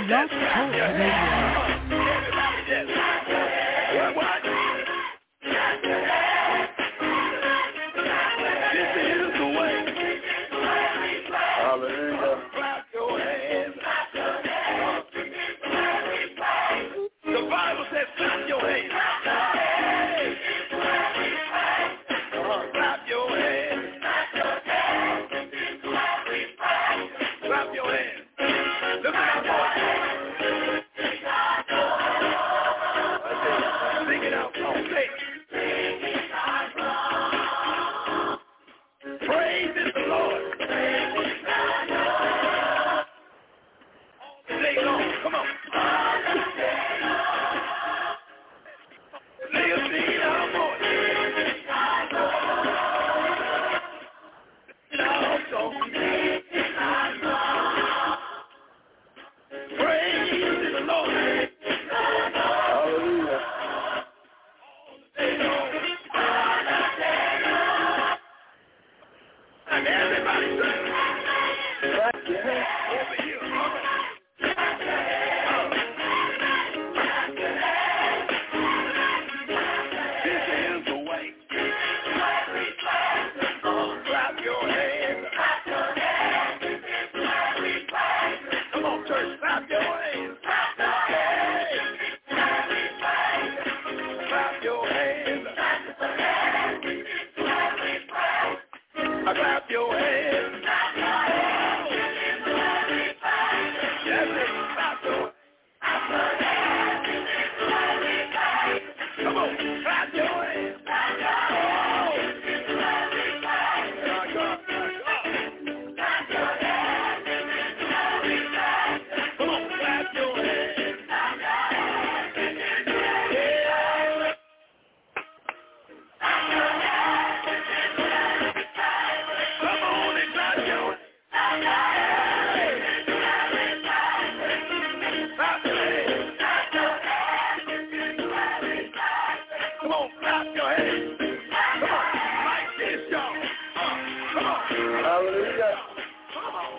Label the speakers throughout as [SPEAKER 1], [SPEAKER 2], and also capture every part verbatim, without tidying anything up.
[SPEAKER 1] Blog Talk Radio.
[SPEAKER 2] What, what? This is the way. Hallelujah. Clap your hands. The Bible says clap your hands. Clap your hands. Clap your hands. Look at that. Sing it out. Okay. Praise is the Lord. All day long. Come on. Lay a seed out, boy. Praise is the Lord. Hallelujah. And everybody say, clap your hands over here. This is the way. Clap your hands. Come on, church, clap your hands. Clap your hands. I clap your hands. Yes, clap your Come on, clap your hands. Come on, clap your hands. Yeah. Come on and clap your hands. Clap your hands. Come on, clap your hands. Come on, like this, y'all. Uh, come on. Hallelujah. Come on.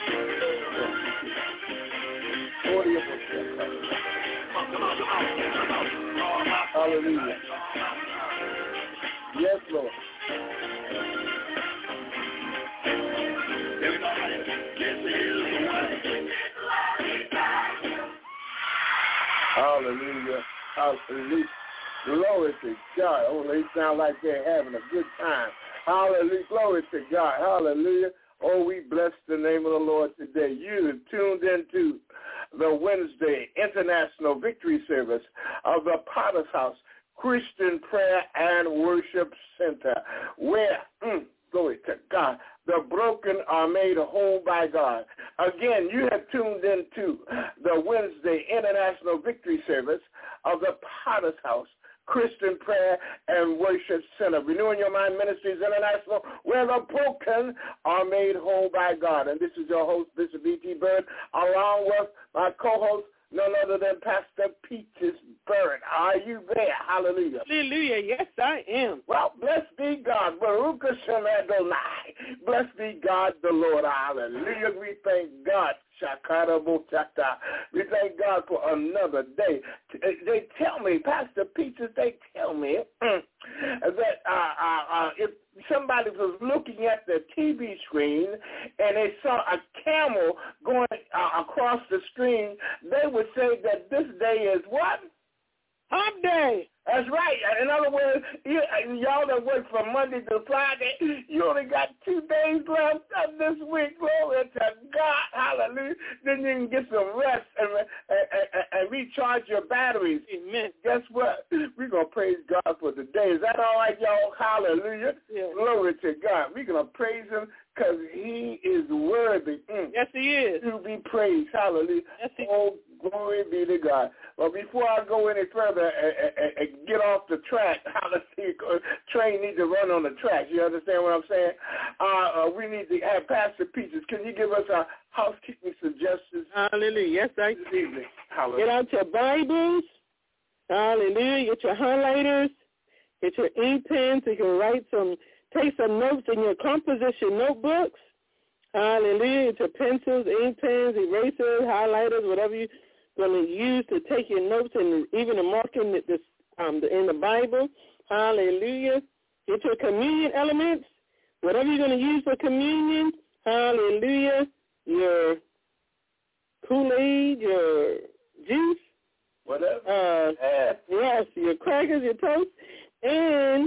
[SPEAKER 2] forty percent. Come on, come on, come on. Hallelujah. Yes, Lord. Everybody, this is the way. Hallelujah. Hallelujah. Glory to God. Oh, they sound like they're having a good time. Hallelujah. Glory to God. Hallelujah. Oh, we bless the name of the Lord today. You have tuned into the Wednesday International Victory Service of the Potter's House Christian Prayer and Worship Center, where, mm, glory to God, the broken are made whole by God. Again, you have tuned into the Wednesday International Victory Service of the Potter's House Christian Prayer and Worship Center, Renewing Your Mind Ministries International, where the broken are made whole by God. And this is your host, Bishop E T. Bird, along with my co-host, none other than Pastor Peaches Bird. Are you there? Hallelujah.
[SPEAKER 3] Hallelujah. Yes, I am.
[SPEAKER 2] Well, blessed be God. Baruch Hashem Adonai. Blessed be God the Lord. Hallelujah. We thank God. We thank God for another day. They tell me, Pastor Peaches, they tell me mm, that uh, uh, uh, if somebody was looking at the T V screen and they saw a camel going uh, across the screen, they would say that this day is what?
[SPEAKER 3] Hump Day.
[SPEAKER 2] That's right. In other words, you, y'all that work from Monday to Friday, you only got two days left of this week. Glory to God. Hallelujah. Then you can get some rest and, and, and, and recharge your batteries.
[SPEAKER 3] Amen.
[SPEAKER 2] Guess what? We're going to praise God for the day. Is that all right, y'all? Hallelujah.
[SPEAKER 3] Yeah.
[SPEAKER 2] Glory to God. We're going to praise him because he is worthy. Mm.
[SPEAKER 3] Yes, he is.
[SPEAKER 2] To be praised. Hallelujah.
[SPEAKER 3] Yes, he
[SPEAKER 2] Oh, glory be to God. Well, before I go any further and, and, and get off the track, hallelujah, train needs to run on the track. You understand what I'm saying? Uh, uh, we need to have Pastor Peaches. Can you give us a housekeeping suggestions?
[SPEAKER 3] Hallelujah. Yes, I
[SPEAKER 2] this evening. Hallelujah.
[SPEAKER 3] Get out your Bibles. Hallelujah. Get your highlighters. Get your ink pens. You can write some, take some notes in your composition notebooks. Hallelujah. To pencils, ink pens, erasers, highlighters, whatever you're going to use to take your notes and even the marking the, the, um, the, in the Bible. Hallelujah. Get your communion elements, whatever you're going to use for communion. Hallelujah. Your Kool-Aid, your juice.
[SPEAKER 2] Whatever.
[SPEAKER 3] Uh,
[SPEAKER 2] yeah.
[SPEAKER 3] Yes, your crackers, your toast, and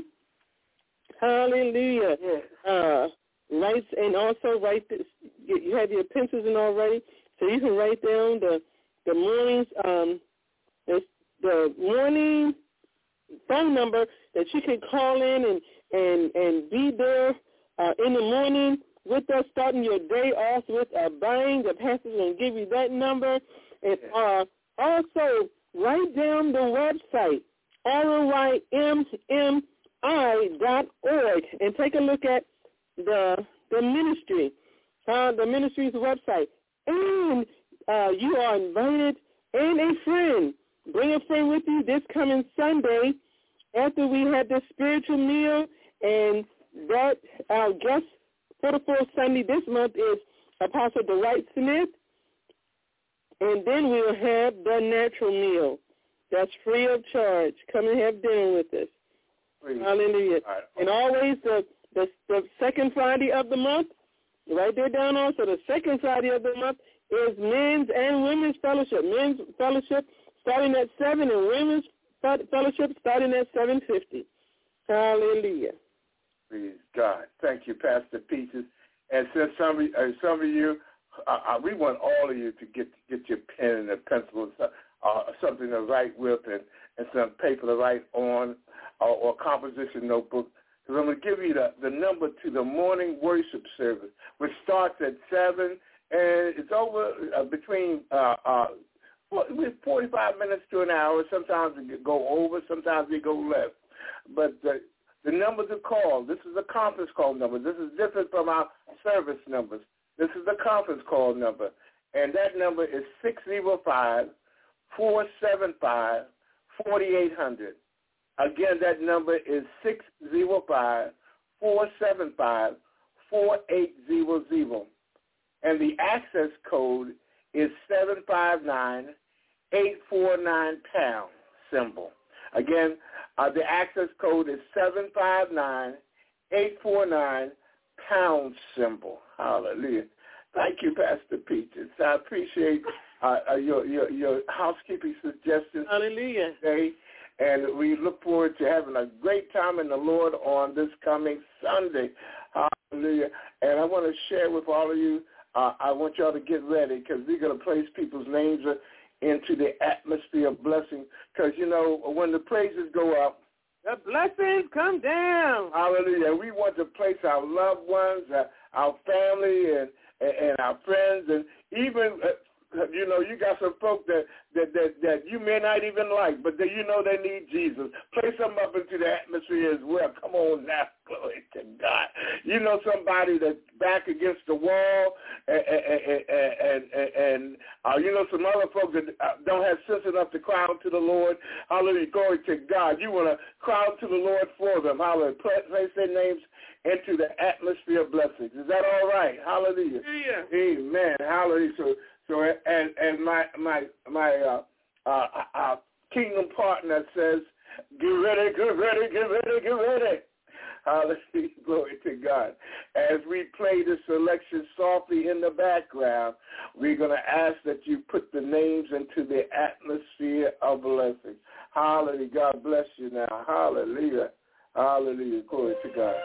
[SPEAKER 3] hallelujah.
[SPEAKER 2] Yes.
[SPEAKER 3] Uh, write, and also write this. You have your pencils in already, so you can write down the the morning's um the, the morning phone number that you can call in and and and be there uh, in the morning with us, starting your day off with a bang. The pastor's going to give you that number, and uh, also write down the website R O Y M M I dot org and take a look at the the ministry, uh, the ministry's website. And uh, you are invited, and a friend. Bring a friend with you this coming Sunday after we had the spiritual meal. And that our guest for the fourth Sunday this month is Apostle Dwight Smith. And then we'll have the natural meal. That's free of charge. Come and have dinner with us.
[SPEAKER 2] Please.
[SPEAKER 3] Hallelujah.
[SPEAKER 2] Right.
[SPEAKER 3] And always the, the the second Friday of the month, right there down also, the second Friday of the month is men's and women's fellowship. Men's fellowship starting at seven and women's fellowship starting at seven fifty. Hallelujah.
[SPEAKER 2] Praise God. Thank you, Pastor Peaches. And since some of, uh, some of you, uh, uh, we want all of you to get get your pen and a pencil, uh, something to write with, and, and some paper to write on, or, or composition notebook. Because I'm going to give you the, the number to the morning worship service, which starts at seven, and it's over uh, between uh, uh, forty-five minutes to an hour. Sometimes it go over, sometimes it go less. But the, the number to call, this is a conference call number. This is different from our service numbers. This is the conference call number, and that number is six oh five, four seven five, four eight zero zero. Again, that number is six oh five, four seven five, four eight zero zero. And the access code is seven five nine, eight four nine pound symbol. Again, uh, the access code is seven five nine, eight four nine pound symbol. Hallelujah. Thank you, Pastor Peaches. I appreciate uh, uh, your, your your housekeeping suggestions.
[SPEAKER 3] Hallelujah.
[SPEAKER 2] Today. And we look forward to having a great time in the Lord on this coming Sunday. Hallelujah. And I want to share with all of you, uh, I want y'all to get ready because we're going to place people's names into the atmosphere of blessing. Because, you know, when the praises go up,
[SPEAKER 3] the blessings come down.
[SPEAKER 2] Hallelujah. We want to place our loved ones, uh, our family, and, and, and our friends, and even... Uh, You know, you got some folk that, that, that, that you may not even like, but that you know they need Jesus. Place them up into the atmosphere as well. Come on now. Glory to God. You know somebody that's back against the wall, and, and, and, and, and uh, you know some other folks that don't have sense enough to cry out to the Lord. Hallelujah. Glory to God. You want to cry out to the Lord for them. Hallelujah. Place their names into the atmosphere of blessings. Is that all right? Hallelujah.
[SPEAKER 3] Yeah.
[SPEAKER 2] Amen. Hallelujah. So, So and and my my my uh, uh, uh, kingdom partner says, get ready, get ready, get ready, get ready. Hallelujah, glory to God. As we play this selection softly in the background, we're going to ask that you put the names into the atmosphere of blessing. Hallelujah, God bless you now. Hallelujah, hallelujah, glory to God.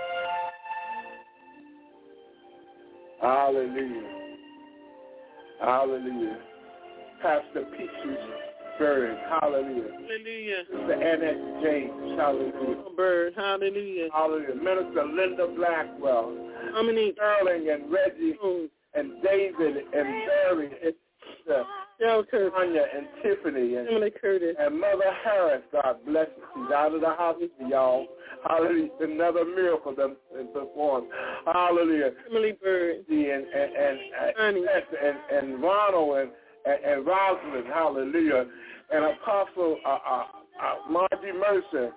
[SPEAKER 2] Hallelujah. Hallelujah. Pastor Peaches Bird. Hallelujah.
[SPEAKER 3] Hallelujah.
[SPEAKER 2] Sister Annette James. Hallelujah.
[SPEAKER 3] Bird. Hallelujah.
[SPEAKER 2] Hallelujah. Minister Linda Blackwell.
[SPEAKER 3] Dominique.
[SPEAKER 2] Sterling and Reggie
[SPEAKER 3] oh.
[SPEAKER 2] and David and Barry and Sister Tanya and Tiffany and,
[SPEAKER 3] Emily Curtis.
[SPEAKER 2] and Mother Harris. God bless you. She's out of the hospital, y'all. Hallelujah. Another miracle that's been performed. Hallelujah.
[SPEAKER 3] Emily Bird.
[SPEAKER 2] And and and and, and, and Ronald and, and, and Rosalind. Hallelujah. And Apostle uh, uh, uh, Margie Mercer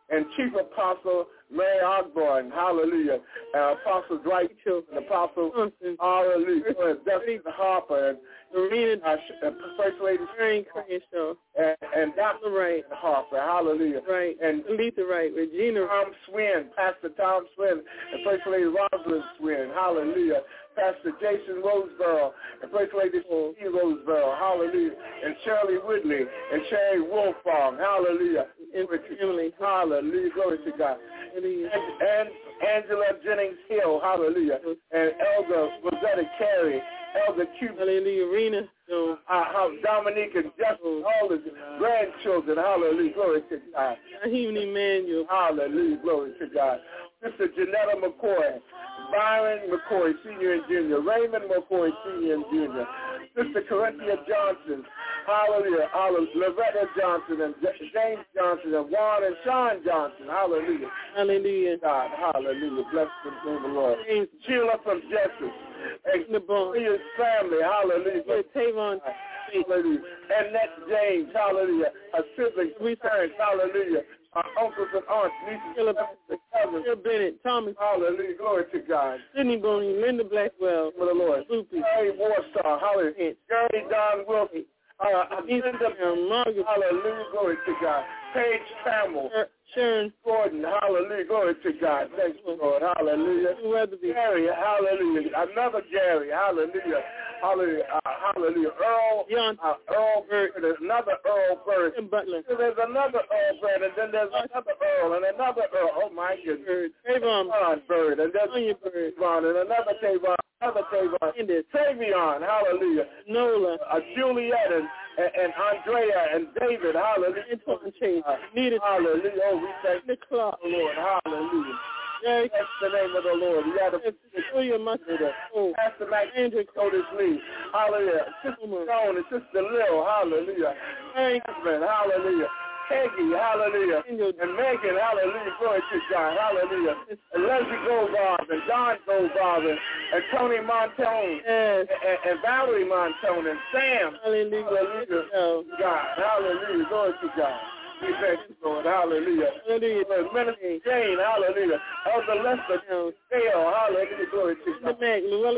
[SPEAKER 2] and Chief Apostle Mary Osborne, hallelujah, uh, Apostle Dwight Chilton, Apostle, hallelujah, Dustin Harper, and
[SPEAKER 3] Marina,
[SPEAKER 2] uh, First Lady
[SPEAKER 3] Mary Crenshaw,
[SPEAKER 2] and, and Doctor
[SPEAKER 3] Wright
[SPEAKER 2] Harper, hallelujah,
[SPEAKER 3] Right,
[SPEAKER 2] and
[SPEAKER 3] Letha Wright, Regina,
[SPEAKER 2] Tom Swin, Pastor Tom Swin, and First Lady Rosalind Swin, hallelujah, Pastor Jason Roseborough, and First Lady Steve Roseborough, hallelujah, and Shirley Woodley, and Sherry Wolfong, hallelujah,
[SPEAKER 3] and Emily,
[SPEAKER 2] hallelujah, glory to God,
[SPEAKER 3] hallelujah.
[SPEAKER 2] and, and Angela Jennings Hill, hallelujah, and Elder Rosetta Carey, Elder Cupid,
[SPEAKER 3] hallelujah, Rena,
[SPEAKER 2] uh, uh, Dominique and Justin, all his grandchildren, hallelujah, glory to God.
[SPEAKER 3] Raheem Emmanuel,
[SPEAKER 2] hallelujah, glory to God. Sister Janetta McCoy, Byron McCoy, Senior and Junior, Raymond McCoy, Senior and Junior, Sister Corinthia Johnson, hallelujah, hallelujah, Loretta Johnson, and James Johnson, and Juan and Sean Johnson, hallelujah.
[SPEAKER 3] Hallelujah.
[SPEAKER 2] God, hallelujah, bless the name of the Lord. Sheila from Justice, and the his family, hallelujah.
[SPEAKER 3] Tavon,
[SPEAKER 2] hallelujah. Annette James, hallelujah. Her siblings, parents, hallelujah. Our uncles and aunts, nieces, and cousins.
[SPEAKER 3] Bill Bennett, Thomas,
[SPEAKER 2] hallelujah, glory to God.
[SPEAKER 3] Sidney Boney, Linda Blackwell,
[SPEAKER 2] for the Lord.
[SPEAKER 3] Loopy,
[SPEAKER 2] Gary Warsaw, hallelujah. Gary Don Wilkie, uh, Linda,
[SPEAKER 3] Margaret,
[SPEAKER 2] hallelujah, glory to God. Paige Trammell,
[SPEAKER 3] Sharon
[SPEAKER 2] Gordon, hallelujah, glory to God. Thank you, Lord, hallelujah. Gary, hallelujah. Another Gary, hallelujah. Hallelujah, uh, hallelujah. Earl, uh, Earl Bird, there's another Earl Bird.
[SPEAKER 3] Butler.
[SPEAKER 2] There's another Earl Bird, and then there's another Earl, and another Earl. Oh, my goodness.
[SPEAKER 3] Tavon
[SPEAKER 2] Bird, and there's
[SPEAKER 3] Tavon Bird,
[SPEAKER 2] Tavon, and another Tavon, another Tavon. Tavion, hallelujah.
[SPEAKER 3] Nola,
[SPEAKER 2] uh, Juliet, and, and, and Andrea, and David, hallelujah.
[SPEAKER 3] Antoine Chase,
[SPEAKER 2] uh,
[SPEAKER 3] Nita,
[SPEAKER 2] hallelujah. Oh, we thank
[SPEAKER 3] the Clark,
[SPEAKER 2] the Lord, hallelujah.
[SPEAKER 3] Jerry,
[SPEAKER 2] that's the name of the Lord. You got to
[SPEAKER 3] Julia Mustard, oh,
[SPEAKER 2] Pastor Mac,
[SPEAKER 3] Andrew
[SPEAKER 2] Curtis Lee, hallelujah. Sister Joan and Sister Lil, hallelujah.
[SPEAKER 3] Frank,
[SPEAKER 2] hallelujah. Peggy, hallelujah. And Megan, hallelujah. Glory to God, hallelujah. And Leslie Goldbarb, and Don Goldbarb, and, and Tony Montone,
[SPEAKER 3] yes.
[SPEAKER 2] and, and Valerie Montone, and Sam,
[SPEAKER 3] hallelujah.
[SPEAKER 2] hallelujah. God, hallelujah. Glory to God. We thank you, Lord. Hallelujah.
[SPEAKER 3] Hallelujah.
[SPEAKER 2] Minister Jane, hallelujah. Elder Lester, Dale, hallelujah. Glory to God.
[SPEAKER 3] Luella,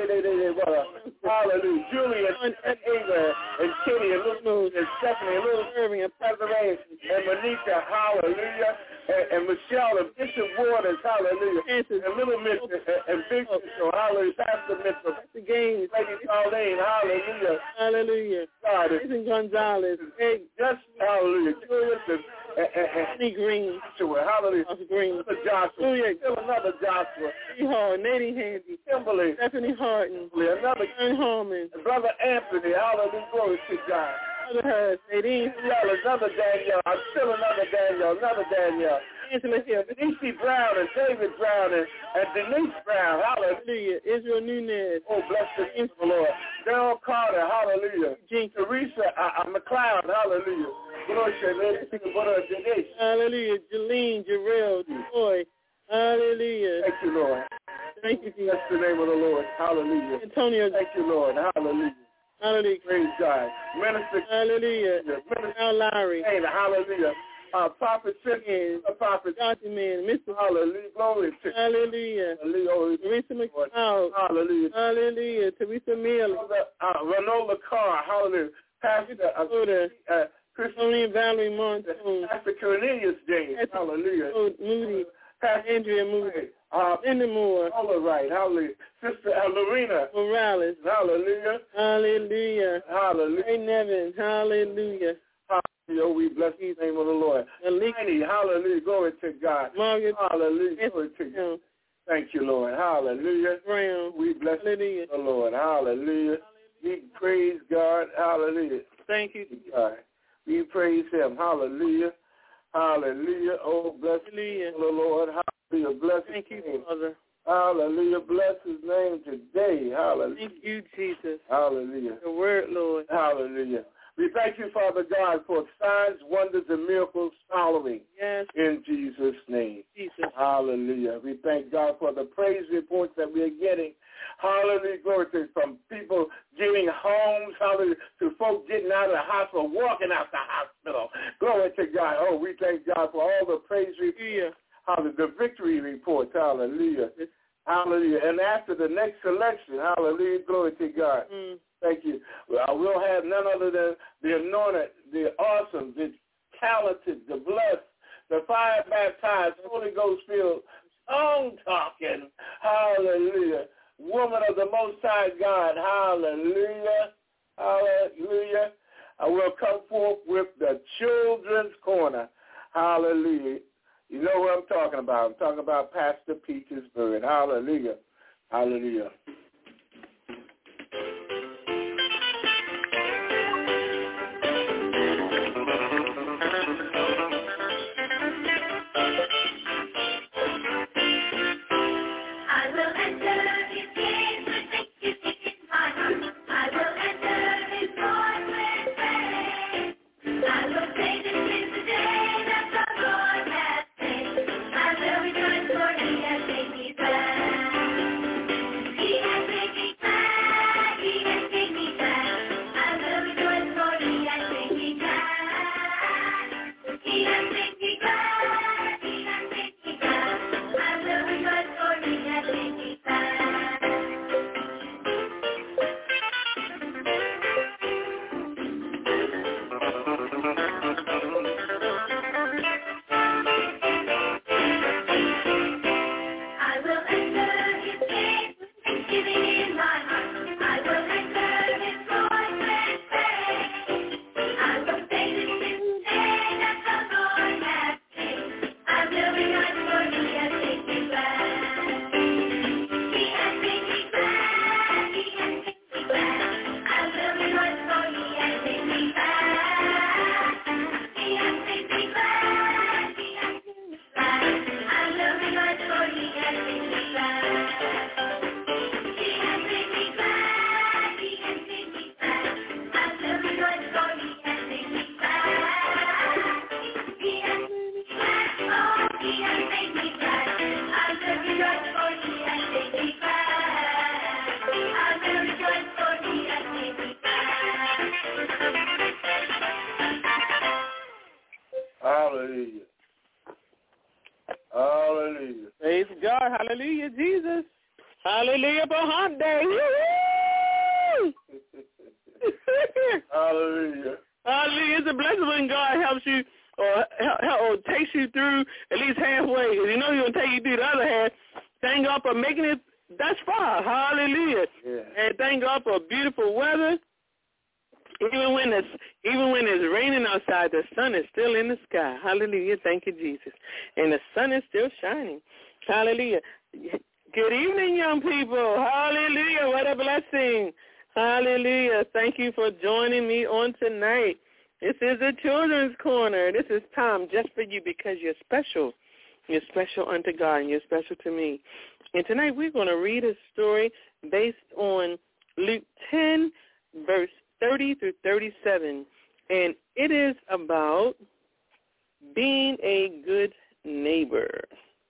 [SPEAKER 2] hallelujah. Julia and Ava and Kitty and Little and Stephanie and Little Irving and Desiree and Monica, hallelujah. And, and Michelle and Bishop Waters, hallelujah. And Little Mitchell and, and Big Mitchell, hallelujah. Pastor Mitchell,
[SPEAKER 3] the games,
[SPEAKER 2] Lady Pauline, hallelujah.
[SPEAKER 3] Hallelujah.
[SPEAKER 2] God,
[SPEAKER 3] Jason Gonzalez,
[SPEAKER 2] hey, just hallelujah. Julius and
[SPEAKER 3] Anthony Green,
[SPEAKER 2] Joshua, hallelujah.
[SPEAKER 3] Green,
[SPEAKER 2] another Joshua, still another Joshua.
[SPEAKER 3] Hall, Nadine Handy,
[SPEAKER 2] Kimberly,
[SPEAKER 3] Stephanie Harton,
[SPEAKER 2] another
[SPEAKER 3] Aaron Harmon,
[SPEAKER 2] Brother Anthony, hallelujah. Glory to God.
[SPEAKER 3] Brother Hurst, Nadine,
[SPEAKER 2] another Danielle. I'm still another Danielle, another Danielle.
[SPEAKER 3] Angela Hill,
[SPEAKER 2] Denise Brown and David Brown and, and Denise Brown, hallelujah.
[SPEAKER 3] Israel Nunez,
[SPEAKER 2] oh, bless the name of the Lord. Daryl Carter, hallelujah.
[SPEAKER 3] Jenkins,
[SPEAKER 2] Teresa uh, uh, McLeod, hallelujah.
[SPEAKER 3] Hallelujah. Jeline, Jarrell, Joy, hallelujah.
[SPEAKER 2] Thank you, Lord.
[SPEAKER 3] Thank you, Jesus.
[SPEAKER 2] That's the name of the Lord. Hallelujah.
[SPEAKER 3] Antonio,
[SPEAKER 2] thank you, Lord. Hallelujah.
[SPEAKER 3] Hallelujah.
[SPEAKER 2] Praise God. Minister,
[SPEAKER 3] hallelujah.
[SPEAKER 2] Minister
[SPEAKER 3] Al Lowry,
[SPEAKER 2] hallelujah. Uh, Prophet Simeon, Prophet
[SPEAKER 3] Doctor Man, Mister
[SPEAKER 2] Hallelujah, glory to
[SPEAKER 3] Hallelujah.
[SPEAKER 2] Hallelujah.
[SPEAKER 3] Teresa McLeod,
[SPEAKER 2] Hallelujah.
[SPEAKER 3] Hallelujah. Teresa Miller,
[SPEAKER 2] uh, Renola Carr, hallelujah. Pastor uh, uh,
[SPEAKER 3] Tony and Valerie Montone,
[SPEAKER 2] Pastor Cornelius James,
[SPEAKER 3] Pastor
[SPEAKER 2] hallelujah.
[SPEAKER 3] Moody,
[SPEAKER 2] Pastor
[SPEAKER 3] Andrea Moody,
[SPEAKER 2] uh,
[SPEAKER 3] Linda Moore,
[SPEAKER 2] all right, hallelujah. Sister uh, Lorena
[SPEAKER 3] Morales,
[SPEAKER 2] hallelujah.
[SPEAKER 3] Hallelujah.
[SPEAKER 2] Hallelujah.
[SPEAKER 3] Ray Nevin, hallelujah.
[SPEAKER 2] Hallelujah. We bless the name of the Lord. Tiny, hallelujah. Glory to God.
[SPEAKER 3] Margaret,
[SPEAKER 2] hallelujah. Glory to God. Thank you, Lord. Hallelujah.
[SPEAKER 3] Brown,
[SPEAKER 2] we bless
[SPEAKER 3] hallelujah.
[SPEAKER 2] the Lord. Hallelujah. We praise God. Hallelujah.
[SPEAKER 3] Thank you,
[SPEAKER 2] God. We praise him. Hallelujah. Hallelujah. Oh, bless
[SPEAKER 3] hallelujah.
[SPEAKER 2] the Lord. Hallelujah. Bless
[SPEAKER 3] Thank
[SPEAKER 2] his
[SPEAKER 3] you,
[SPEAKER 2] name.
[SPEAKER 3] Father.
[SPEAKER 2] Hallelujah. Bless his name today. Hallelujah.
[SPEAKER 3] Thank you, Jesus.
[SPEAKER 2] Hallelujah.
[SPEAKER 3] The word, Lord.
[SPEAKER 2] Hallelujah. We thank you, Father God, for signs, wonders, and miracles following.
[SPEAKER 3] Yes.
[SPEAKER 2] In Jesus' name.
[SPEAKER 3] Jesus.
[SPEAKER 2] Hallelujah. We thank God for the praise reports that we are getting. Hallelujah. Glory to from people getting homes. Hallelujah. To folks getting out of the hospital, walking out the hospital. hospital. Glory to God. Oh, we thank God for all the praise reports, hallelujah, the victory reports, hallelujah. Hallelujah. And after the next selection, hallelujah, glory to God. Mm. Thank you. Well, we'll have none other than the anointed, the awesome, the talented, the blessed, the fire baptized, Holy Ghost filled, tongue talking, hallelujah, woman of the Most High God, hallelujah, hallelujah. I will come forth with the Children's Corner, hallelujah. You know what I'm talking about. I'm talking about Pastor Petersburg, hallelujah, hallelujah. Hallelujah. Hallelujah.
[SPEAKER 3] Praise God. Hallelujah, Jesus. Hallelujah, Bahande.
[SPEAKER 2] Hallelujah.
[SPEAKER 3] Hallelujah. It's a blessing when God helps you or, or takes you through at least halfway. You know He's going to take you through the other half. Thank God for making it thus far. Hallelujah.
[SPEAKER 2] Yeah.
[SPEAKER 3] And thank God for beautiful weather. Even when it's even when it's raining outside, the sun is still in the sky. Hallelujah. Thank you, Jesus. And the sun is still shining. Hallelujah. Good evening, young people. Hallelujah. What a blessing. Hallelujah. Thank you for joining me on tonight. This is the Children's Corner. This is time just for you because you're special. You're special unto God and you're special to me. And tonight we're going to read a story based on Luke ten, verse thirty through thirty-seven, and it is about being a good neighbor.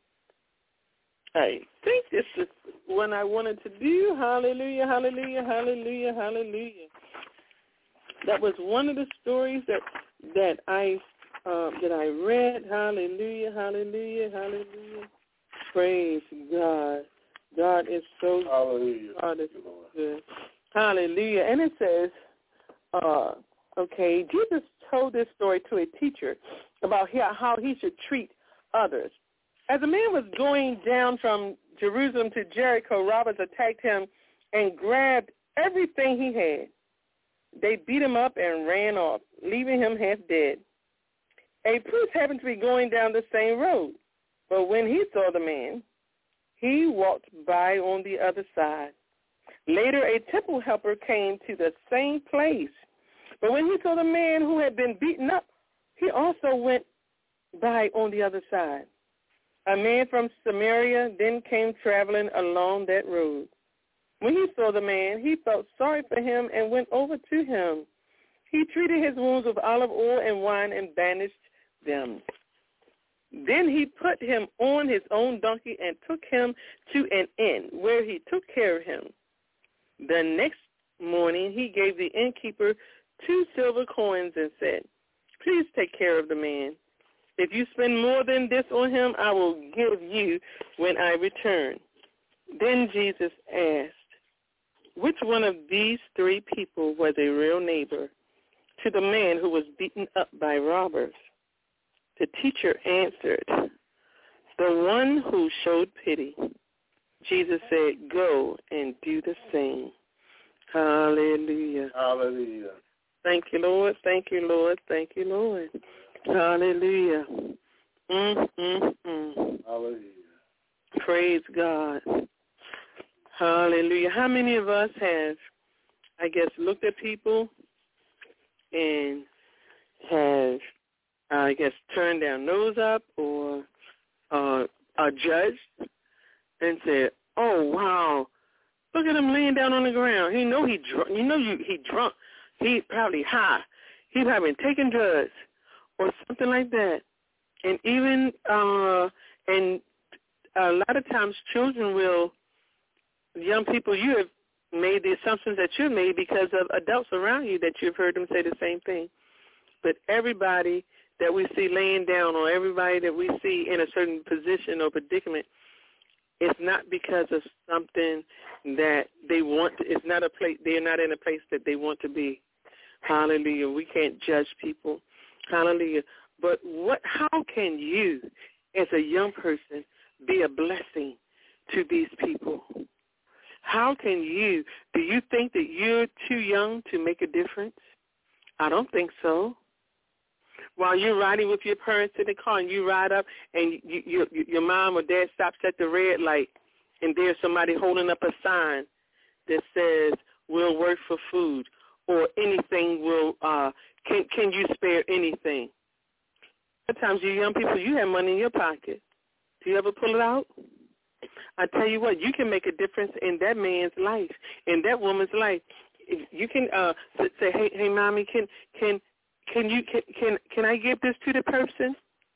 [SPEAKER 3] I think this is what I wanted to do. Hallelujah, hallelujah, hallelujah, hallelujah. That was one of the stories that that I um, that I read. Hallelujah, hallelujah, hallelujah. Praise God. God is so
[SPEAKER 2] hallelujah.
[SPEAKER 3] God is so good. Hallelujah. And it says, Uh, okay, Jesus told this story to a teacher about how he should treat others. As a man was going down from Jerusalem to Jericho, robbers attacked him and grabbed everything he had. They beat him up and ran off, leaving him half dead. A priest happened to be going down the same road, but when he saw the man, he walked by on the other side. Later, a temple helper came to the same place. But when he saw the man who had been beaten up, he also went by on the other side. A man from Samaria then came traveling along that road. When he saw the man, he felt sorry for him and went over to him. He treated his wounds with olive oil and wine and bandaged them. Then he put him on his own donkey and took him to an inn where he took care of him. The next morning, he gave the innkeeper two silver coins and said, please take care of the man. If you spend more than this on him, I will give you when I return. Then Jesus asked, which one of these three people was a real neighbor to the man who was beaten up by robbers? The teacher answered, the one who showed pity. Jesus said, go and do the same. Hallelujah.
[SPEAKER 2] Hallelujah.
[SPEAKER 3] Thank you, Lord. Thank you, Lord. Thank you, Lord. Hallelujah. Mm, mm, mm.
[SPEAKER 2] Hallelujah.
[SPEAKER 3] Praise God. Hallelujah. How many of us have, I guess, looked at people and have, I guess, turned their nose up or uh, are judged and said, oh, wow, look at him laying down on the ground. He know he drunk. You know you, he drunk. He probably high. He probably taking drugs or something like that. And even, uh, and a lot of times children will, young people, you have made the assumptions that you made because of adults around you that you've heard them say the same thing. But everybody that we see laying down or everybody that we see in a certain position or predicament, it's not because of something that they want to, it's not a place, they're not in a place that they want to be. Hallelujah. We can't judge people. Hallelujah. But what, how can you, as a young person, be a blessing to these people? How can you, do you think that you're too young to make a difference? I don't think so. While you're riding with your parents in the car and you ride up and you, you, you, your mom or dad stops at the red light and there's somebody holding up a sign that says, we'll work for food or anything will, uh, can, can you spare anything? Sometimes you young people, you have money in your pocket. Do you ever pull it out? I tell you what, you can make a difference in that man's life, in that woman's life. If you can uh, say, hey, hey, mommy, can can can you can can can I give this to the person?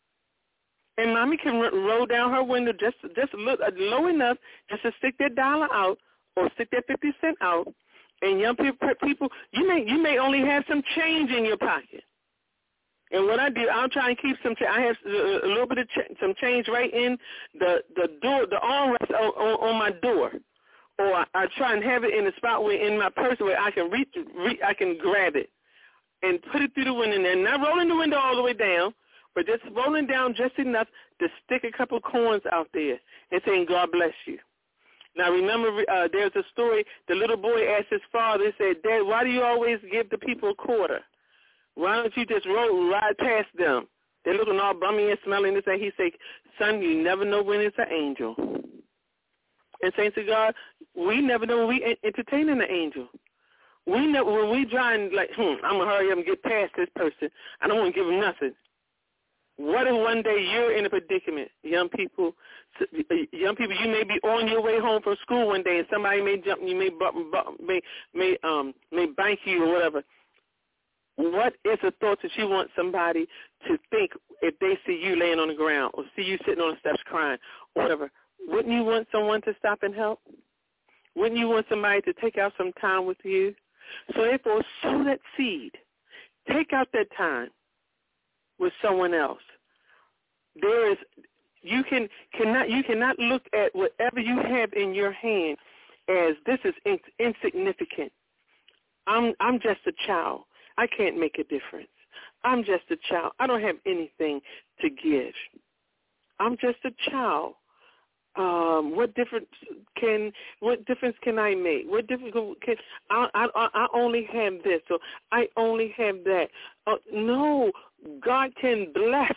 [SPEAKER 3] And mommy can r- roll down her window just just look low enough just to stick that dollar out or stick that fifty cent out. And young people, people, you may you may only have some change in your pocket. And what I do, I'll try and keep some. I have a little bit of ch- some change right in the the door, the armrest on, on, on my door, or I, I try and have it in a spot where in my purse where I can reach, reach, I can grab it and put it through the window. And not rolling the window all the way down, but just rolling down just enough to stick a couple coins out there and saying, "God bless you." Now remember, uh, there's a story. The little boy asked his father, he said, "Dad, why do you always give the people a quarter? Why don't you just roll ride past them? They're looking all bummy and smelling this." And he said, "Son, you never know when it's an angel." And saints of God, we never know when we entertaining an angel. We never, when we try and like, hmm, I'm going to hurry up and get past this person. I don't want to give them nothing. What if one day you're in a predicament, young people, young people, you may be on your way home from school one day and somebody may jump, you may, may, may, um, may bank you or whatever. What is a thought that you want somebody to think if they see you laying on the ground or see you sitting on the steps crying or whatever? Wouldn't you want someone to stop and help? Wouldn't you want somebody to take out some time with you? So therefore, sow that seed. Take out that time with someone else. There is, you can cannot you cannot look at whatever you have in your hand as this is in, insignificant. I'm I'm just a child. I can't make a difference. I'm just a child. I don't have anything to give. I'm just a child. Um, what difference can what difference can I make? What difference can I? I, I only have this, or I only have that. Uh, no, God can bless.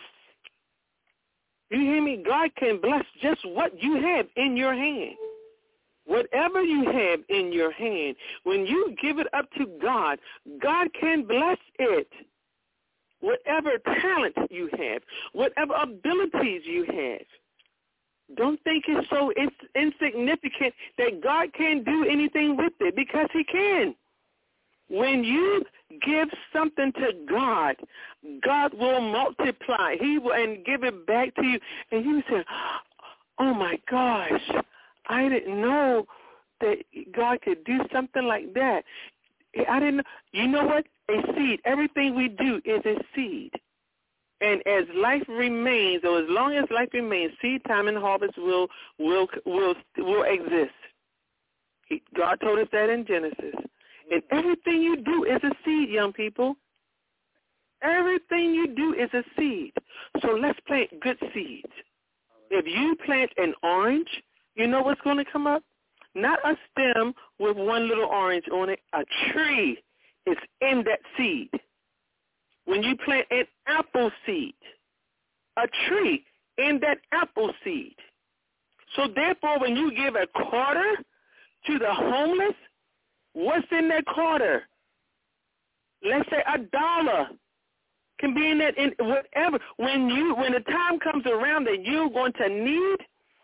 [SPEAKER 3] You hear me? God can bless just what you have in your hand. Whatever you have in your hand, when you give it up to God, God can bless it. Whatever talent you have, whatever abilities you have. Don't think it's so insignificant that God can't do anything with it, because he can. When you give something to God, God will multiply. He will and give it back to you. And you say, oh, my gosh, I didn't know that God could do something like that. I didn't know. You know what? A seed. Everything we do is a seed. And as life remains, or as long as life remains, seed time and harvest will will will will exist. He, God told us that in Genesis. And everything you do is a seed, young people. Everything you do is a seed. So let's plant good seeds. If you plant an orange, you know what's going to come up? Not a stem with one little orange on it. A tree is in that seed. When you plant an apple seed, a tree in that apple seed. So therefore, when you give a quarter to the homeless, what's in that quarter? Let's say a dollar can be in that, in whatever. When you, when the time comes around that you're going to need,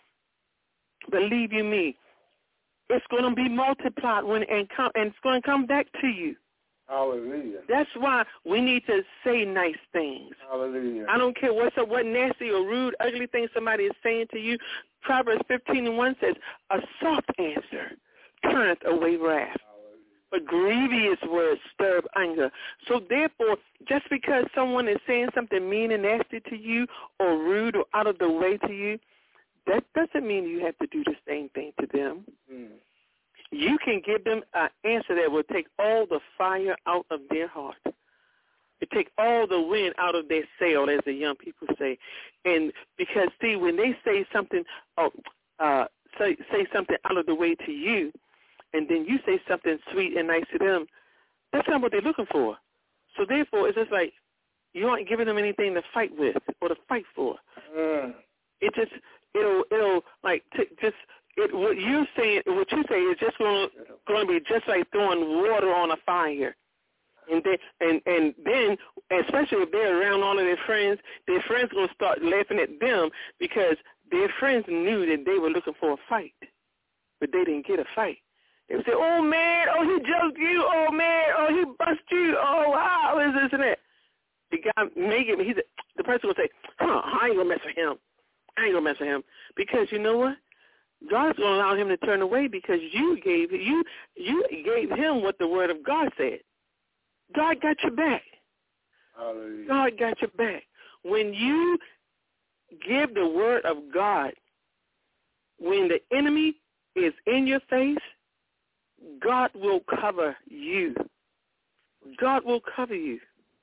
[SPEAKER 3] believe you me, it's going to be multiplied when and come, and it's going to come back to you.
[SPEAKER 2] Hallelujah.
[SPEAKER 3] That's why we need to say nice things.
[SPEAKER 2] Hallelujah.
[SPEAKER 3] I don't care what's up, what nasty or rude, ugly thing somebody is saying to you. Proverbs fifteen and one says, a soft answer turneth away wrath, but grievous words stir up anger. So therefore, just because someone is saying something mean and nasty to you or rude or out of the way to you, that doesn't mean you have to do the same thing to them. Mm. You can give them an answer that will take all the fire out of their heart. It take all the wind out of their sail, as the young people say. And because, see, when they say something, oh, uh, say, say something out of the way to you, and then you say something sweet and nice to them, that's not what they're looking for. So therefore, it's just like you aren't giving them anything to fight with or to fight for. Mm. It just, it'll, it'll like t- just, it, what you're saying, what you say is just going to be just like throwing water on a fire. And then, and, and then, especially if they're around all of their friends, their friends are going to start laughing at them because their friends knew that they were looking for a fight, but they didn't get a fight. They would say, oh, man, oh, he joked you, oh, man, oh, he bust you, oh, wow, is this and that. The guy may get me, he's a, the person will say, huh, I ain't going to mess with him. I ain't going to mess with him. Because you know what? God's going to allow him to turn away because you gave you you gave him what the word of God said. God got your back. Hallelujah. God got your back. When you give the word of God, when the enemy is in your face, God will cover you. God will cover you.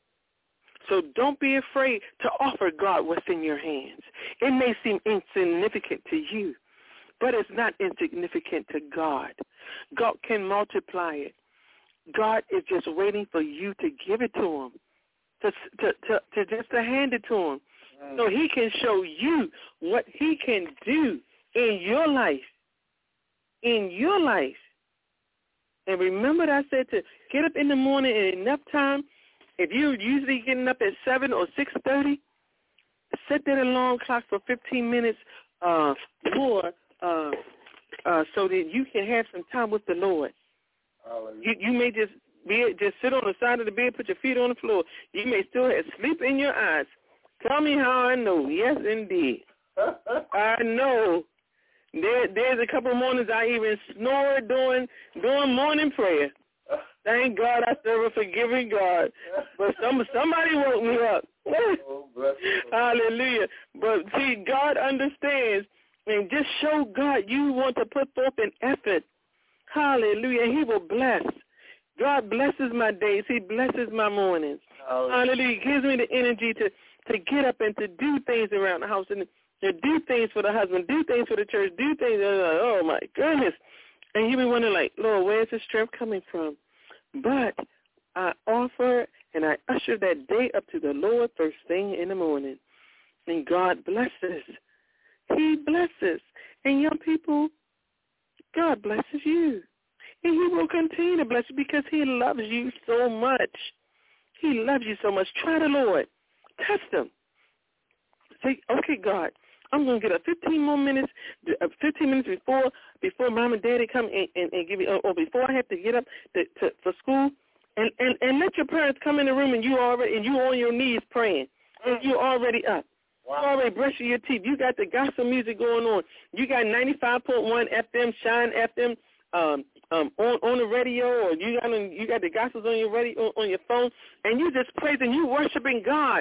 [SPEAKER 3] So don't be afraid to offer God what's in your hands. It may seem insignificant to you, but it's not insignificant to God. God can multiply it. God is just waiting for you to give it to him, to to to, to just to hand it to him, mm. so he can show you what he can do in your life, in your life. And remember that I said to get up in the morning in enough time. If you're usually getting up at seven or six thirty, set that alarm clock for fifteen minutes uh, more uh, uh, so that you can have some time with the Lord. You, you may just be just sit on the side of the bed, put your feet on the floor. You may still have sleep in your eyes. Tell me how I know. Yes, indeed. I know. There, there's a couple of mornings I even snore during, during morning prayer. Thank God I serve a forgiving God. But some, somebody woke me up. Oh, bless you. Hallelujah. But see, God understands. And just show God you want to put forth an effort. Hallelujah. He will bless. God blesses my days. He blesses my mornings. Hallelujah. Hallelujah. He gives me the energy to, to get up and to do things around the house and to do things for the husband, do things for the church, do things. Oh, my goodness. And you be wondering, like, Lord, where's the strength coming from? But I offer and I usher that day up to the Lord first thing in the morning. And God blesses. He blesses. And young people, God blesses you. And he will continue to bless you because he loves you so much. He loves you so much. Try the Lord. Test him. Say, okay, God, I'm going to get up fifteen more minutes, fifteen minutes before before mom and daddy come and, and, and give me, or before I have to get up to, to, for school. And, and, and let your parents come in the room and you already and you on your knees praying. And you're already up. Wow. You're already brushing your teeth. You got the gospel music going on. You got ninety-five point one F M, Shine F M um, um, on on the radio, or you got you got the gospels on your radio on, on your phone, and you just praising, you worshiping God.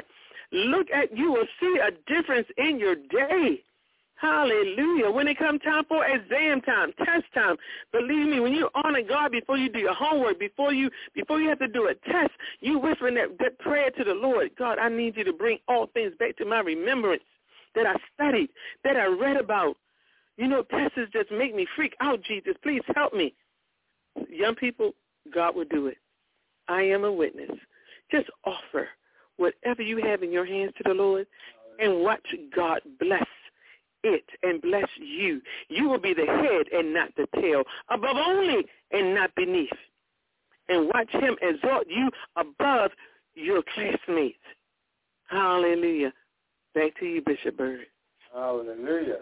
[SPEAKER 3] look at, you will see a difference in your day. Hallelujah. When it comes time for exam time, test time, believe me, when you honor God before you do your homework, before you before you have to do a test, you whispering that, that prayer to the Lord. God, I need you to bring all things back to my remembrance that I studied, that I read about. You know, tests just make me freak out, Jesus. Please help me. Young people, God will do it. I am a witness. Just offer whatever you have in your hands to the Lord and watch God bless it and bless you. You will be the head and not the tail, above only and not beneath. And watch him exalt you above your classmates. Hallelujah. Back to you, Bishop Bird.
[SPEAKER 2] Hallelujah.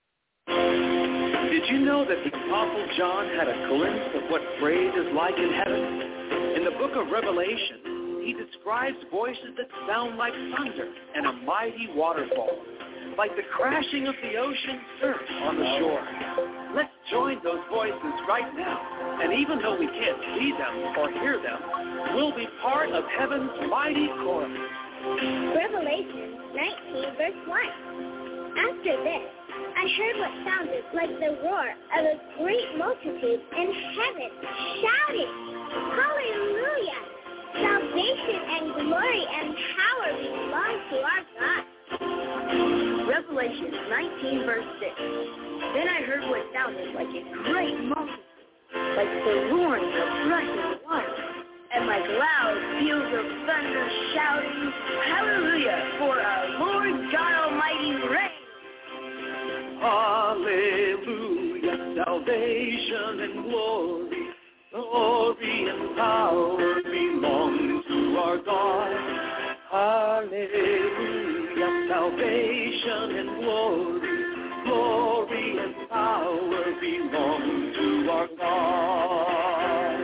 [SPEAKER 4] Did you know that the Apostle John had a glimpse of what praise is like in heaven? In the book of Revelation, he describes voices that sound like thunder and a mighty waterfall, like the crashing of the ocean surf on the shore. Let's join those voices right now. And even though we can't see them or hear them, we'll be part of heaven's mighty chorus.
[SPEAKER 5] Revelation nineteen, verse one. After this, I heard what sounded like the roar of a great multitude in heaven, shouting, Hallelujah! Salvation and glory and power belong to our God.
[SPEAKER 1] Revelation nineteen, verse six. Then I heard what sounded like a great multitude, like the roaring of rushing water, and like loud peals of thunder shouting, Hallelujah, for our Lord God Almighty reigns.
[SPEAKER 4] Hallelujah, salvation and glory, glory and power belong to our God. Hallelujah, salvation and glory, glory and power belong to our God.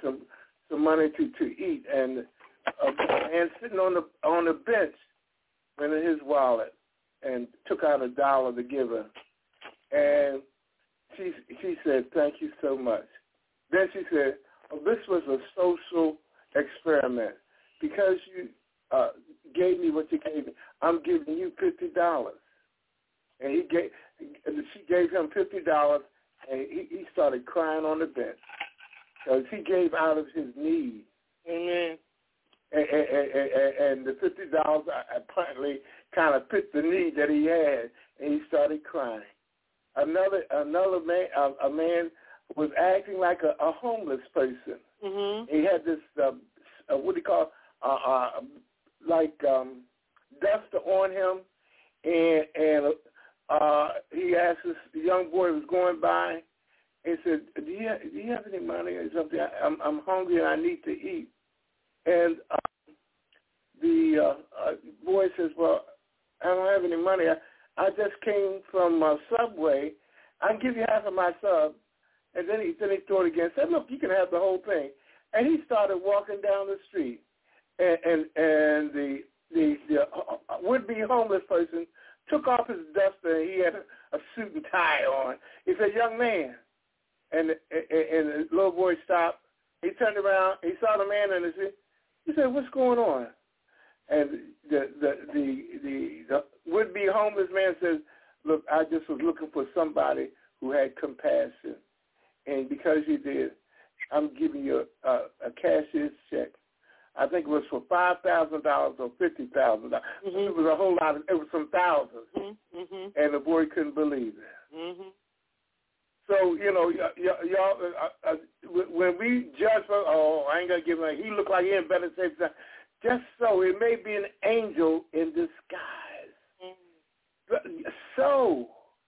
[SPEAKER 2] To, to eat, and a man sitting on the on the bench went in his wallet and took out a dollar to give her. And she she said, thank you so much. Then she said, oh, this was a social experiment. Because you uh, gave me what you gave me, I'm giving you fifty dollars. And he gave, she gave him fifty dollars, and he, he started crying on the bench because he gave out of his need.
[SPEAKER 3] Amen.
[SPEAKER 2] And, and, and, and the fifty dollars apparently kind of fit the need that he had, and he started crying. Another another man, a, a man was acting like a, a homeless person.
[SPEAKER 3] Mm-hmm.
[SPEAKER 2] He had this, uh, uh, what do you call, uh, uh, like um, dust on him, and and uh, he asked this young boy who was going by, and said, "Do you have, do you have any money or something? I'm I'm hungry and I need to eat." And uh, the uh, uh, boy says, "Well, I don't have any money. I, I just came from uh, Subway. I can give you half of my sub." And then he then he threw it again. Said, "Look, you can have the whole thing." And he started walking down the street, and and, and the the, the uh, would-be homeless person took off his duster, and he had a, a suit and tie on. He said, "Young man," and and, and the little boy stopped. He turned around. He saw the man, and he said, he said, "What's going on?" And the the the the, the would-be homeless man says, "Look, I just was looking for somebody who had compassion, and because you did, I'm giving you a, a, a cashier's check. I think it was for five thousand dollars or fifty thousand dollars. Mm-hmm. It was a whole lot. Of, it was some thousands."
[SPEAKER 3] Mm-hmm. Mm-hmm.
[SPEAKER 2] And the boy couldn't believe it.
[SPEAKER 3] Mm-hmm.
[SPEAKER 2] So, you know, y- y- y'all, uh, uh, when we judge, oh, I ain't going to give him, he looked like he in better shape. Just so, it may be an angel in disguise. Mm-hmm. So,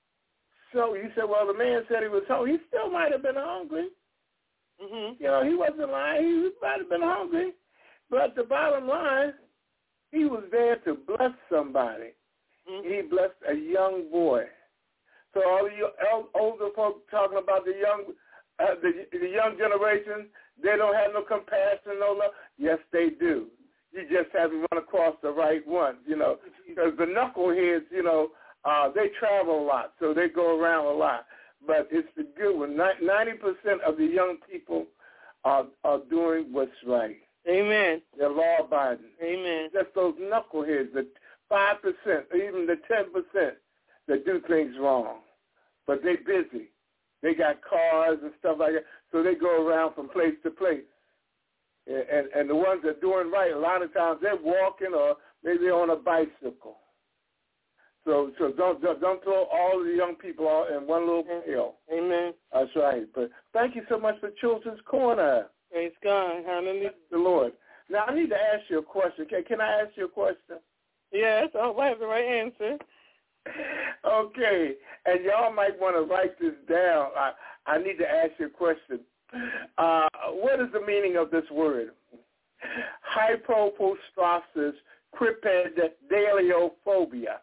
[SPEAKER 2] so you said, well, the man said he was hungry. He still might have been hungry. Mm-hmm. You know, he wasn't lying. He might have been hungry. But the bottom line, he was there to bless somebody. Mm-hmm. He blessed a young boy. So all you older folks talking about the young, uh, the, the young generation, they don't have no compassion, no love. Yes, they do. You just haven't run across the right one, you know, because the knuckleheads, you know, uh, they travel a lot, so they go around a lot. But it's the good one. ninety percent of the young people are, are doing what's right.
[SPEAKER 3] Amen.
[SPEAKER 2] They're law-abiding.
[SPEAKER 3] Amen.
[SPEAKER 2] Just those knuckleheads, the five percent, even the ten percent that do things wrong. But they busy. They got cars and stuff like that, so they go around from place to place. And, and, and the ones that are doing right, a lot of times they're walking or maybe on a bicycle. So so don't don't, don't throw all of the young people out in one little pail.
[SPEAKER 3] Amen.
[SPEAKER 2] That's right. But thank you so much for Children's Corner.
[SPEAKER 3] Praise God. Hallelujah.
[SPEAKER 2] The Lord. Now, I need to ask you a question. Can, can I ask you a question?
[SPEAKER 3] Yes, I hope I have the right answer.
[SPEAKER 2] Okay, and y'all might want to write this down. I, I need to ask you a question. Uh, what is the meaning of this word? Hypopostrasis crepidaliophobia.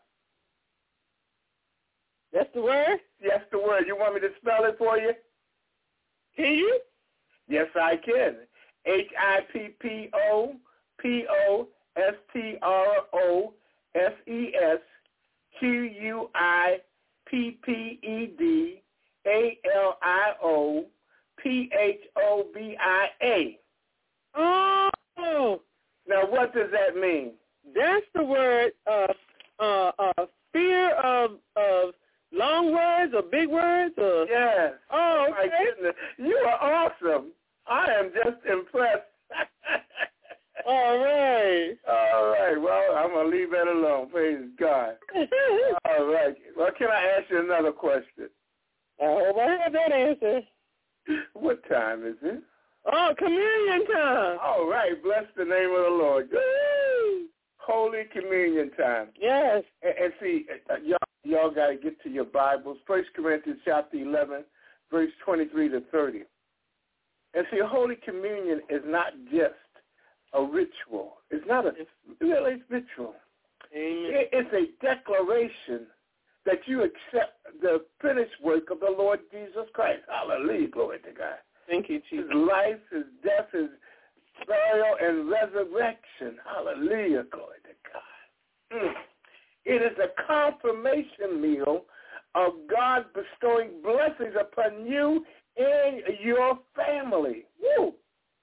[SPEAKER 3] That's the word?
[SPEAKER 2] Yes, the word. You want me to spell it for you?
[SPEAKER 3] Can you?
[SPEAKER 2] Yes, I can. H I P P O P O S T R O S E S Q U I P P E D A L I O P H O B I A.
[SPEAKER 3] Oh.
[SPEAKER 2] Now, what does that mean?
[SPEAKER 3] That's the word of uh, uh, fear of of long words or big words? Or...
[SPEAKER 2] Yes.
[SPEAKER 3] Oh, okay.
[SPEAKER 2] My goodness. You are awesome. I am just impressed.
[SPEAKER 3] All right.
[SPEAKER 2] All right. Well, I'm going to leave that alone. Praise God. All right. Well, can I ask you another question?
[SPEAKER 3] I hope I have that answer.
[SPEAKER 2] What time is it?
[SPEAKER 3] Oh, communion time.
[SPEAKER 2] All right. Bless the name of the Lord.
[SPEAKER 3] Woo!
[SPEAKER 2] Holy communion time.
[SPEAKER 3] Yes.
[SPEAKER 2] And, and see, uh, y'all, y'all got to get to your Bibles. First Corinthians chapter eleven, verse twenty-three to thirty. And see, Holy Communion is not just a ritual. It's not a, really, it's ritual.
[SPEAKER 3] Amen.
[SPEAKER 2] It, it's a declaration that you accept the finished work of the Lord Jesus Christ. Hallelujah. Glory to God.
[SPEAKER 3] Thank you, Jesus.
[SPEAKER 2] His life, his death, his burial, and resurrection. Hallelujah. Glory to God. Mm. It is a confirmation meal of God bestowing blessings upon you and your family. Woo!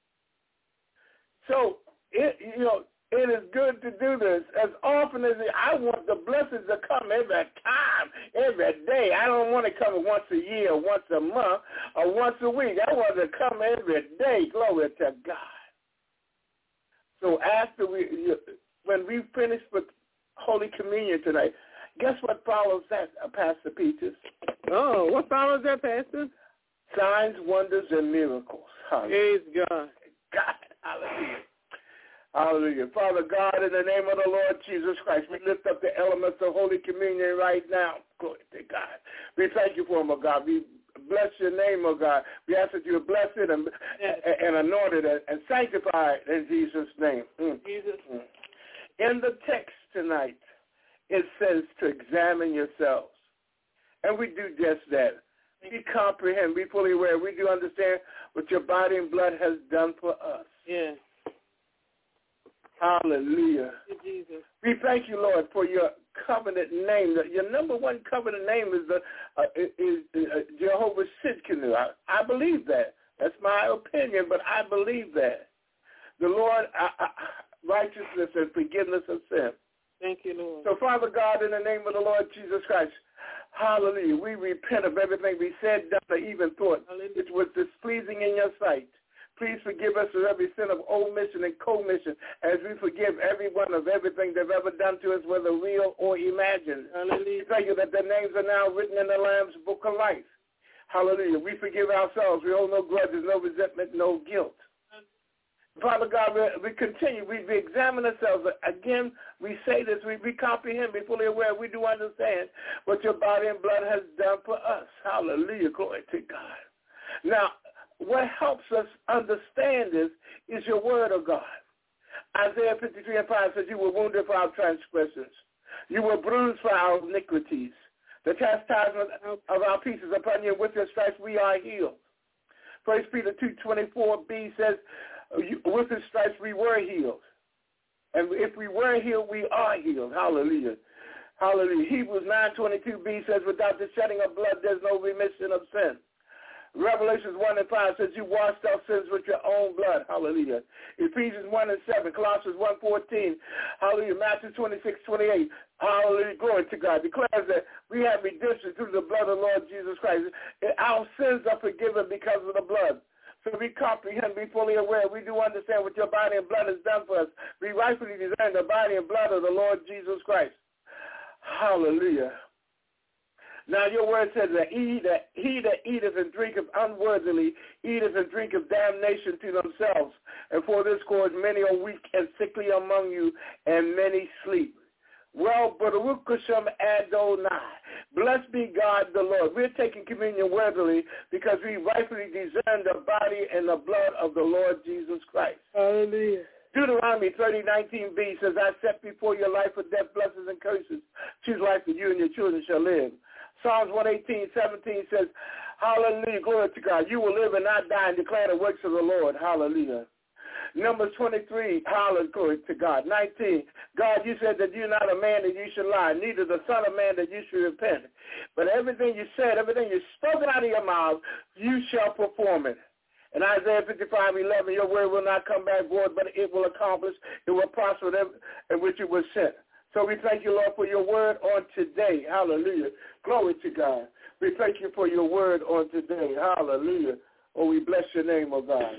[SPEAKER 2] So, it, you know, it is good to do this as often as it, I want the blessings to come every time, every day. I don't want to come once a year, once a month, or once a week. I want it to come every day. Glory to God. So after we, when we finish with Holy Communion tonight, guess what follows that, uh, Pastor Peaches?
[SPEAKER 3] Oh, what follows that, Pastor?
[SPEAKER 2] Signs, wonders, and miracles.
[SPEAKER 3] Praise God.
[SPEAKER 2] God, hallelujah. Hallelujah. Father God, in the name of the Lord Jesus Christ, we lift up the elements of Holy Communion right now. Glory to God. We thank you for them, oh God. We bless your name, oh God. We ask that you bless it and, and anoint it and, and sanctify it in Jesus' name. Mm.
[SPEAKER 3] Jesus.
[SPEAKER 2] Mm. In the text tonight, it says to examine yourselves. And we do just that. We comprehend, we fully aware, we do understand what your body and blood has done for us.
[SPEAKER 3] Yeah.
[SPEAKER 2] Hallelujah.
[SPEAKER 3] Jesus.
[SPEAKER 2] We thank you, Lord, for your covenant name. Your number one covenant name is the uh, is, is uh, Jehovah Tsidkenu. I, I believe that. That's my opinion, but I believe that. The Lord, uh, uh, righteousness and forgiveness of sin.
[SPEAKER 3] Thank you, Lord.
[SPEAKER 2] So, Father God, in the name of the Lord Jesus Christ, hallelujah, we repent of everything we said, done, or even thought, which was displeasing in your sight. Please forgive us of every sin of omission and commission, as we forgive everyone of everything they've ever done to us, whether real or imagined.
[SPEAKER 3] Hallelujah.
[SPEAKER 2] We thank you that their names are now written in the Lamb's book of life. Hallelujah. We forgive ourselves. We hold no grudges, no resentment, no guilt. Father God, we, we continue. We, we examine ourselves. Again, we say this. We, we comprehend. We're fully aware. We do understand what your body and blood has done for us. Hallelujah. Glory to God. Now, what helps us understand this is your word, O God. Isaiah fifty-three and five says, you were wounded for our transgressions. You were bruised for our iniquities. The chastisement of our peace is upon you, and with your stripes we are healed. First Peter two twenty-four b says, with his stripes we were healed. And if we were healed, we are healed. Hallelujah. Hallelujah. Hebrews nine twenty-two b says, without the shedding of blood, there's no remission of sin. Revelations one and five says, you washed our sins with your own blood. Hallelujah. Ephesians one and seven, Colossians one fourteen, hallelujah. Matthew twenty-six twenty-eight, hallelujah. Glory to God. Declares that we have redemption through the blood of the Lord Jesus Christ. Our sins are forgiven because of the blood. So we comprehend, be fully aware. We do understand what your body and blood has done for us. We rightfully discern the body and blood of the Lord Jesus Christ. Hallelujah. Now your word says that he that, he that eateth and drinketh unworthily eateth and drinketh damnation to themselves. And for this cause many are weak and sickly among you, and many sleep. Well, Baruch Hashem Adonai. Blessed be God the Lord. We're taking communion worthily because we rightfully discern the body and the blood of the Lord Jesus Christ.
[SPEAKER 3] Hallelujah.
[SPEAKER 2] Deuteronomy thirty nineteen b says, I set before your life for death, blessings, and curses. Choose life that you and your children shall live. Psalms one eighteen seventeen says, hallelujah, glory to God. You will live and not die and declare the works of the Lord. Hallelujah. Numbers twenty-three, hallelujah, glory to God. nineteen, God, you said that you're not a man that you should lie, neither the son of man that you should repent. But everything you said, everything you spoken out of your mouth, you shall perform it. In Isaiah fifty-five eleven, your word will not come back void, but it will accomplish, it will prosper in which it was sent. So we thank you, Lord, for your word on today. Hallelujah. Glory to God. We thank you for your word on today. Hallelujah. Oh, we bless your name, oh God.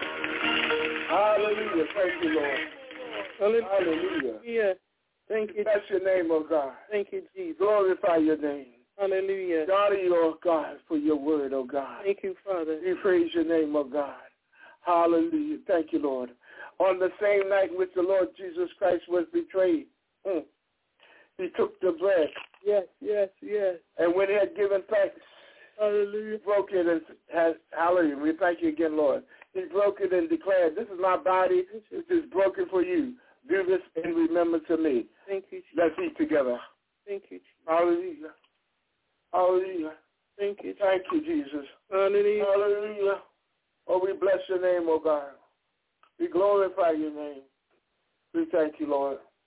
[SPEAKER 2] Hallelujah. Thank you, Lord.
[SPEAKER 3] Hallelujah.
[SPEAKER 2] Hallelujah.
[SPEAKER 3] Yeah. Thank you.
[SPEAKER 2] Bless your name, oh God.
[SPEAKER 3] Thank you, Jesus.
[SPEAKER 2] Glorify your name.
[SPEAKER 3] Hallelujah.
[SPEAKER 2] God, oh God, for your word, oh God.
[SPEAKER 3] Thank you, Father.
[SPEAKER 2] We praise your name, oh God. Hallelujah. Thank you, Lord. On the same night in which the Lord Jesus Christ was betrayed, mm, he took the bread.
[SPEAKER 3] Yes, yes, yes.
[SPEAKER 2] And when he had given thanks,
[SPEAKER 3] hallelujah,
[SPEAKER 2] broke it and has, hallelujah. We thank you again, Lord. He broke it and declared, this is my body, which is broken for you. Do this in remembrance of me.
[SPEAKER 3] Thank you, Jesus.
[SPEAKER 2] Let's eat together.
[SPEAKER 3] Thank you, Jesus.
[SPEAKER 2] Hallelujah. Hallelujah.
[SPEAKER 3] Thank you.
[SPEAKER 2] Thank you, Jesus.
[SPEAKER 3] Hallelujah.
[SPEAKER 2] Hallelujah. Oh, we bless your name, oh God. We glorify your name. We thank you, Lord.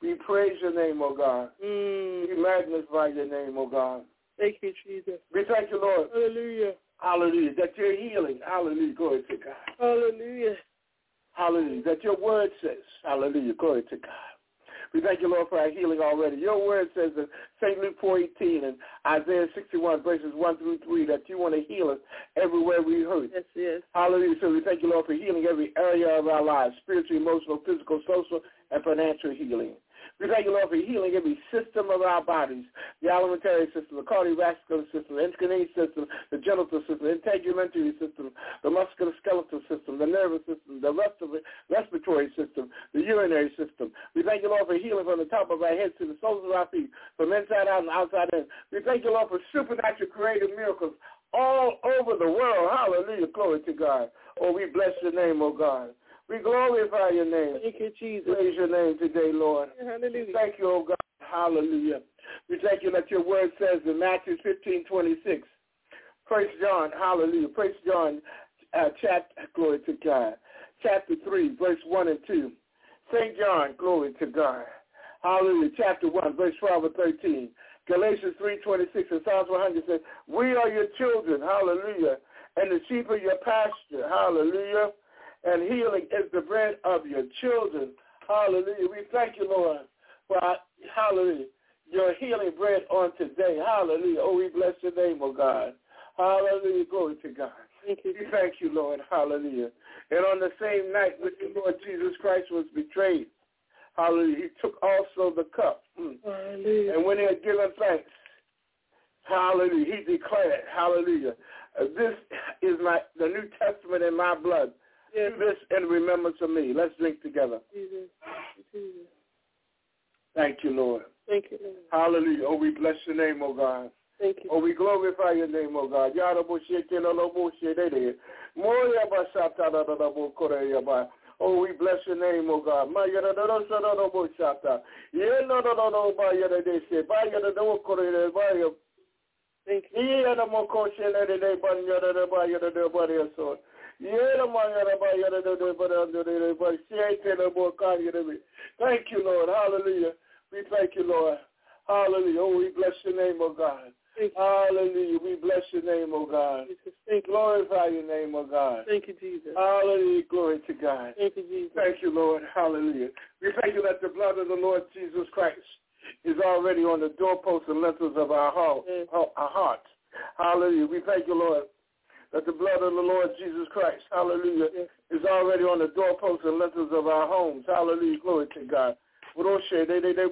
[SPEAKER 2] We praise your name, O God.
[SPEAKER 3] Mm.
[SPEAKER 2] We magnify your name, O God.
[SPEAKER 3] Thank you, Jesus.
[SPEAKER 2] We thank you, Lord.
[SPEAKER 3] Hallelujah.
[SPEAKER 2] Hallelujah. That you're healing. Hallelujah. Glory to God.
[SPEAKER 3] Hallelujah.
[SPEAKER 2] Hallelujah. That your word says. Hallelujah. Glory to God. We thank you, Lord, for our healing already. Your word says in Saint Luke four eighteen and Isaiah sixty-one, verses one through three, that you want to heal us everywhere we hurt.
[SPEAKER 3] Yes, yes.
[SPEAKER 2] Hallelujah. So we thank you, Lord, for healing every area of our lives, spiritual, emotional, physical, social, and financial healing. We thank you, Lord, for healing every system of our bodies, the alimentary system, the cardiovascular system, the endocrine system, the genital system, the integumentary system, the musculoskeletal system, the nervous system, the respiratory system, the urinary system. We thank you, Lord, for healing from the top of our heads to the soles of our feet, from inside out and outside in. We thank you, Lord, for supernatural creative miracles all over the world. Hallelujah. Glory to God. Oh, we bless your name, oh God. We glorify your name.
[SPEAKER 3] Thank you, Jesus.
[SPEAKER 2] Praise your name today, Lord.
[SPEAKER 3] Hallelujah.
[SPEAKER 2] Thank you, oh God. Hallelujah. We thank you that your word says in Matthew fifteen twenty-six. Praise John. Hallelujah. Praise John, uh, chapter, glory to God. Chapter three, verse one and two. Saint John, glory to God. Hallelujah. Chapter one, verse twelve and thirteen. Galatians three twenty-six and Psalms one hundred says, we are your children. Hallelujah. And the sheep of your pasture. Hallelujah. And healing is the bread of your children. Hallelujah. We thank you, Lord, for our, hallelujah, your healing bread on today. Hallelujah. Oh, we bless your name, oh God. Hallelujah. Glory to God.
[SPEAKER 3] Thank you.
[SPEAKER 2] We thank you, Lord. Hallelujah. And on the same night which the Lord Jesus Christ was betrayed, hallelujah, he took also the cup. Mm.
[SPEAKER 3] Hallelujah.
[SPEAKER 2] And when he had given thanks, hallelujah, he declared, hallelujah, uh, this is my the New Testament in my blood.
[SPEAKER 3] Yes.
[SPEAKER 2] Do this in remembrance of me. Let's drink together.
[SPEAKER 3] Jesus. Jesus.
[SPEAKER 2] Thank you, Lord.
[SPEAKER 3] Thank you, Lord.
[SPEAKER 2] Hallelujah. Oh, we bless your name, oh God.
[SPEAKER 3] Thank you.
[SPEAKER 2] Oh, we glorify your name, oh God. Oh, we bless your name, oh God.
[SPEAKER 3] Thank you.
[SPEAKER 2] Thank you, Lord. Hallelujah. We thank you, Lord. Hallelujah. Oh, we bless your name, oh God. Hallelujah. We bless your name, oh God.
[SPEAKER 3] Thank you.
[SPEAKER 2] Glorify your name, oh God.
[SPEAKER 3] Thank you, Jesus.
[SPEAKER 2] Hallelujah. Glory to God.
[SPEAKER 3] Thank you, Jesus.
[SPEAKER 2] Thank you, Lord. Hallelujah. We thank you that the blood of the Lord Jesus Christ is already on the doorposts and lintels of our heart,
[SPEAKER 3] yes.
[SPEAKER 2] our hearts. Hallelujah. We thank you, Lord, that the blood of the Lord Jesus Christ, hallelujah, yes. is already on the doorposts and lintels of our homes. Hallelujah. Glory to God. We thank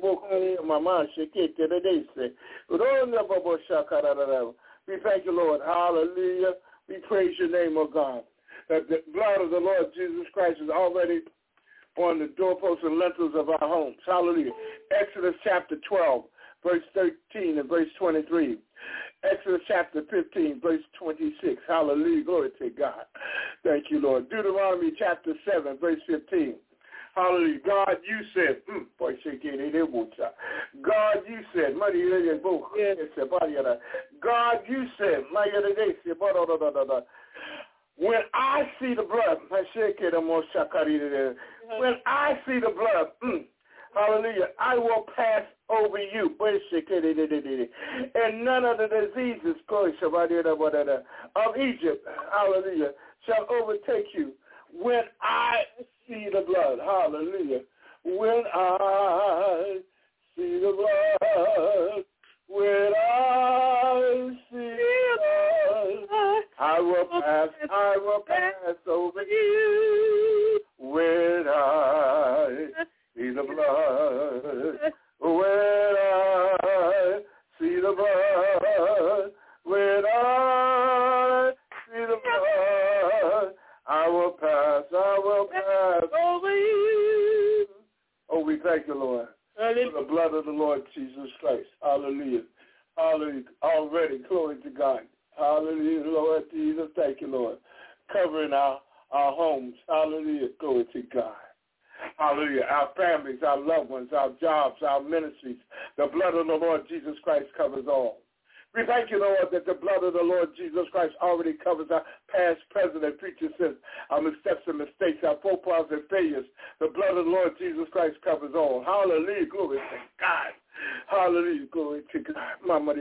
[SPEAKER 2] you, Lord. Hallelujah. We praise your name, oh God, that the blood of the Lord Jesus Christ is already on the doorposts and lintels of our homes. Hallelujah. Exodus chapter twelve, verse thirteen and verse twenty-three. Exodus chapter fifteen, verse twenty-six. Hallelujah. Glory to God. Thank you, Lord. Deuteronomy chapter seven, verse fifteen. Hallelujah. God, you said, mm, boy, God, you said, God, you said, when I see the blood, when I see the blood, mm, hallelujah, I will pass over you. And none of the diseases of Egypt, hallelujah, shall overtake you. When I see the blood, hallelujah, when I see the blood, when I see the blood, I will pass, I will pass over you. When I see the blood, when I see the blood, when I see the blood, I will pass, I will pass over you. Oh, we thank you, Lord, for the blood of the Lord Jesus Christ. Hallelujah. Hallelujah. Already, glory to God. Hallelujah, Lord Jesus. Thank you, Lord. Covering our, our homes. Hallelujah. Glory to God. Hallelujah. Our families, our loved ones, our jobs, our ministries. The blood of the Lord Jesus Christ covers all. We thank you, Lord, that the blood of the Lord Jesus Christ already covers our past, present, and future sins, our missteps and mistakes, our faux pas and failures. The blood of the Lord Jesus Christ covers all. Hallelujah. Glory to God. Hallelujah. Glory to God. We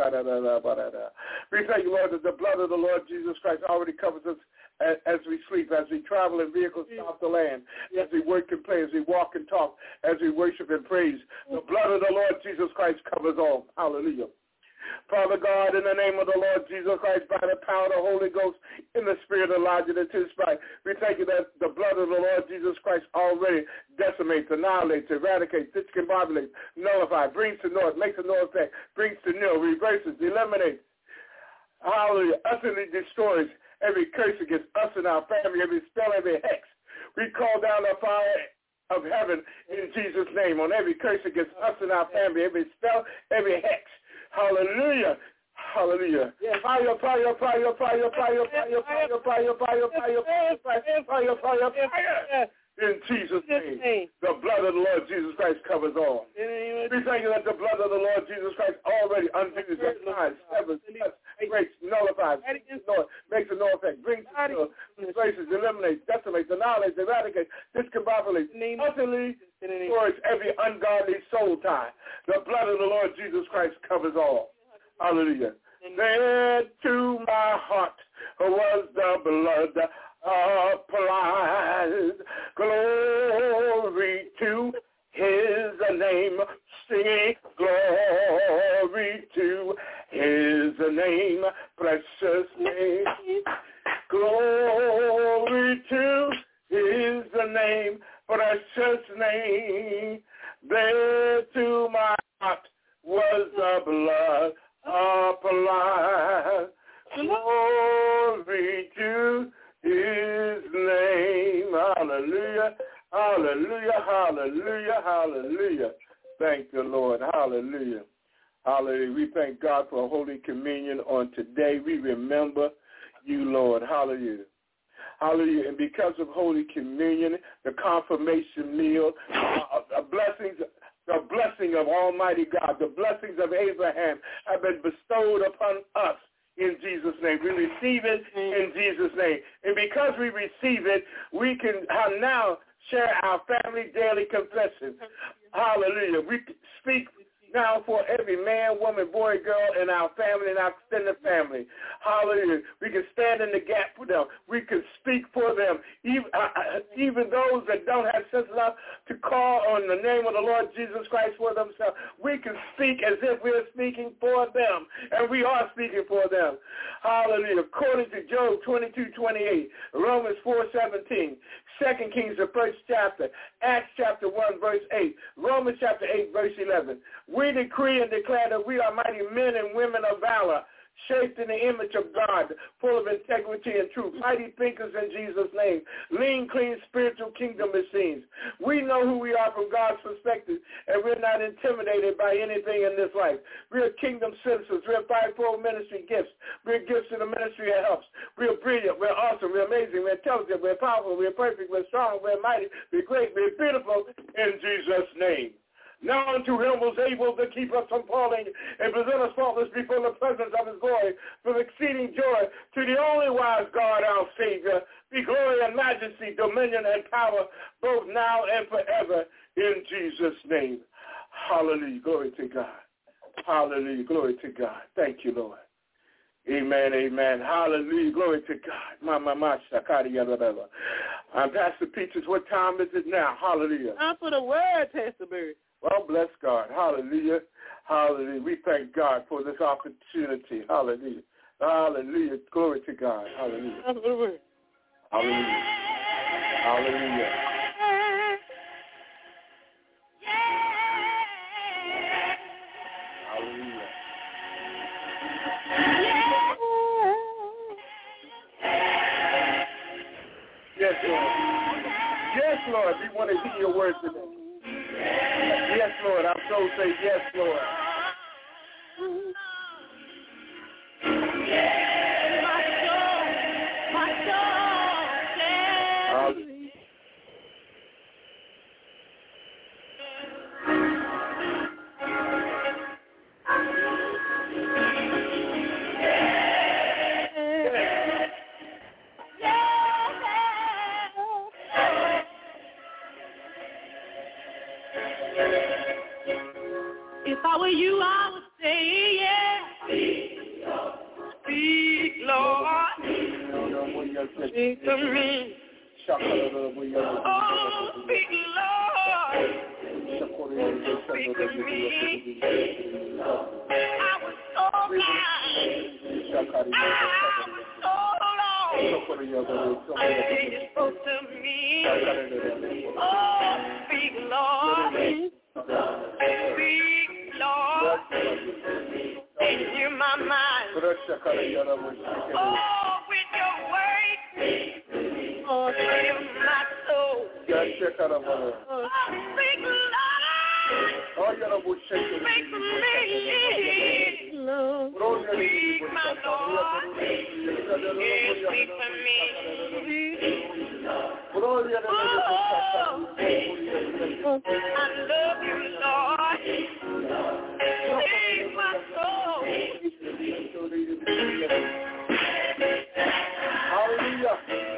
[SPEAKER 2] thank you, Lord, that the blood of the Lord Jesus Christ already covers us as we sleep, as we travel in vehicles off the land, as we work and play, as we walk and talk, as we worship and praise. The blood of the Lord Jesus Christ covers all. Hallelujah. Father God, in the name of the Lord Jesus Christ, by the power of the Holy Ghost, in the spirit of Elijah the Tishbite, we thank you that the blood of the Lord Jesus Christ already decimates, annihilates, eradicates, discombobulates, nullifies, brings to naught, makes a no effect, brings to nil, reverses, eliminates, hallelujah, utterly destroys every curse against us and our family, every spell, every hex. We call down the fire of heaven in Jesus' name on every curse against us and our family, every spell, every hex. Hallelujah. Hallelujah. Fire, fire, fire, fire, fire, fire, fire, fire, fire, fire, fire, fire, fire, fire. In Jesus' name, the blood of the Lord Jesus Christ covers all. We thank you that the blood of the Lord Jesus Christ already undoes, applies, severs, cuts, breaks, nullifies, makes a no effect, brings to nil, displaces, eliminates, decimates, annihilates, eradicates, discombobulates, utterly destroys every ungodly soul tie. The blood of the Lord Jesus Christ covers all. Hallelujah. There to my heart was the blood applies. Glory to his name, singing glory to his name, precious name. Glory to his name, precious name. There to my heart was the blood applied. Glory to his name. Hallelujah, hallelujah, hallelujah, hallelujah. Thank the Lord. Hallelujah. Hallelujah. We thank God for Holy Communion on today. We remember you, Lord. Hallelujah. Hallelujah. And because of Holy Communion, the confirmation meal, uh, blessings, the blessing of Almighty God, the blessings of Abraham have been bestowed upon us. In Jesus' name. We receive it in Jesus' name. And because we receive it, we can now share our family daily confession. Hallelujah. We speak now for every man, woman, boy, girl in our family and our extended family. Hallelujah. We can stand in the gap for them. We can speak for them. Even, uh, even those that don't have sense enough to call on the name of the Lord Jesus Christ for themselves, we can speak as if we're speaking for them. And we are speaking for them. Hallelujah. According to Job twenty-two twenty-eight, Romans four seventeen, Second Kings, the first chapter, Acts chapter one, verse eight, Romans chapter eight, verse eleven. We decree and declare that we are mighty men and women of valor, shaped in the image of God, full of integrity and truth, mighty thinkers in Jesus' name, lean, clean, spiritual kingdom machines. We know who we are from God's perspective, and we're not intimidated by anything in this life. We're kingdom citizens. We're fivefold ministry gifts. We're gifts to the ministry that helps. We're brilliant. We're awesome. We're amazing. We're intelligent. We're powerful. We're perfect. We're strong. We're mighty. We're great. We're beautiful in Jesus' name. Now unto him was able to keep us from falling and present us faultless before the presence of his glory with exceeding joy. To the only wise God, our Savior, be glory and majesty, dominion and power, both now and forever, in Jesus' name. Hallelujah. Glory to God. Hallelujah. Glory to God. Thank you, Lord. Amen, amen. Hallelujah. Glory to God. My, my, my, shakari, yada, I'm Pastor Peaches. What time is it now? Hallelujah.
[SPEAKER 3] Time for the word, Pastor Bird.
[SPEAKER 2] Well, bless God. Hallelujah. Hallelujah. We thank God for this opportunity. Hallelujah. Hallelujah. Glory to God. Hallelujah. Hallelujah. Hallelujah. Hallelujah. Hallelujah. Yes, Lord. Yes, Lord. We want to hear your words today. Yes, Lord. Our soul say yes, Lord. My soul, my soul says.
[SPEAKER 6] If I were you, I would say yeah. Speak, Lord. Speak to me. Oh, speak, Lord. Speak to me. I was so blind. I was so lost until you spoke to me. Oh, speak, Lord. Speak, Lord. Into my mind. Oh, with your word. Oh, fill my soul. Oh, speak, Lord. Speak to me. Speak, my Lord. Yeah, speak for me. Oh, I love you, Lord. Speak my soul.
[SPEAKER 2] Hallelujah.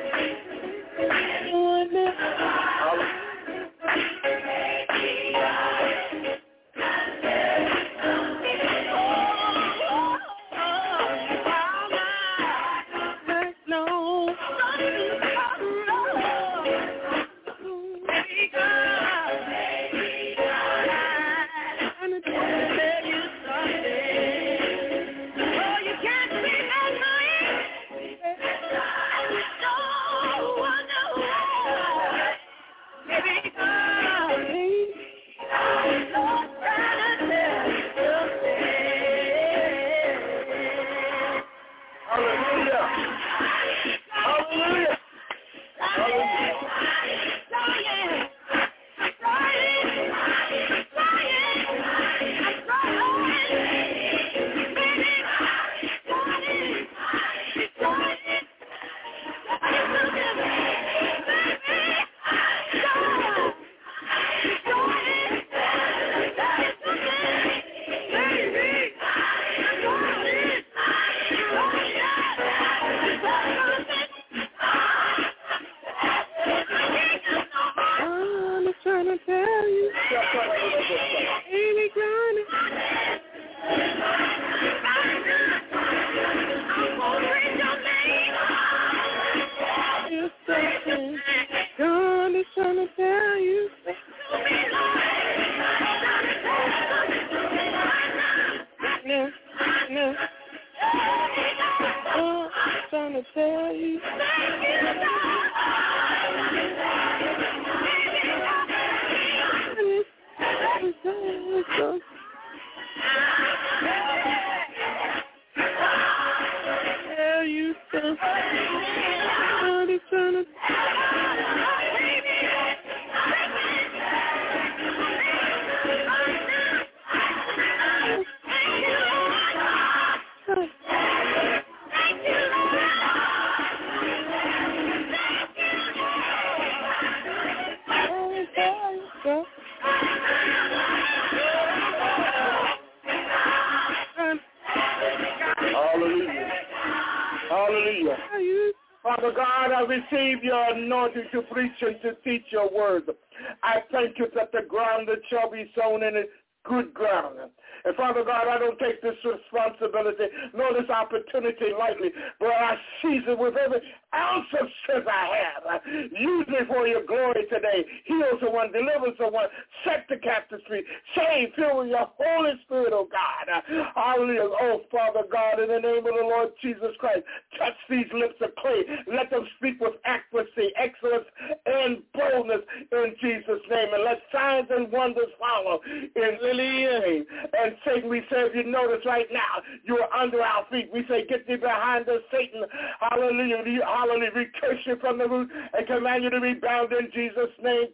[SPEAKER 2] To preach and to teach your word. I thank you that the ground that shall be sown in it good ground. And Father God, I don't take this responsibility nor this opportunity lightly, but I seize it with every ounce of strength I have. Use me for your glory today. Heal someone, deliver someone, set the captives free, save, fill with your Holy Spirit, oh God. Hallelujah. Oh Father God, in the name of the Lord Jesus Christ, touch these lips of clay. Let them speak with accuracy, excellence, and boldness in Jesus' name. And let signs and wonders follow in Lily's name. And Satan, we say, if you notice right now, you are under our feet. We say, get thee behind us, Satan. Hallelujah. Hallelujah. We curse you from the root and command you to be bound in Jesus' name.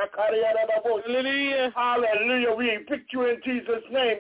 [SPEAKER 2] Hallelujah. Hallelujah. We evict you in Jesus' name.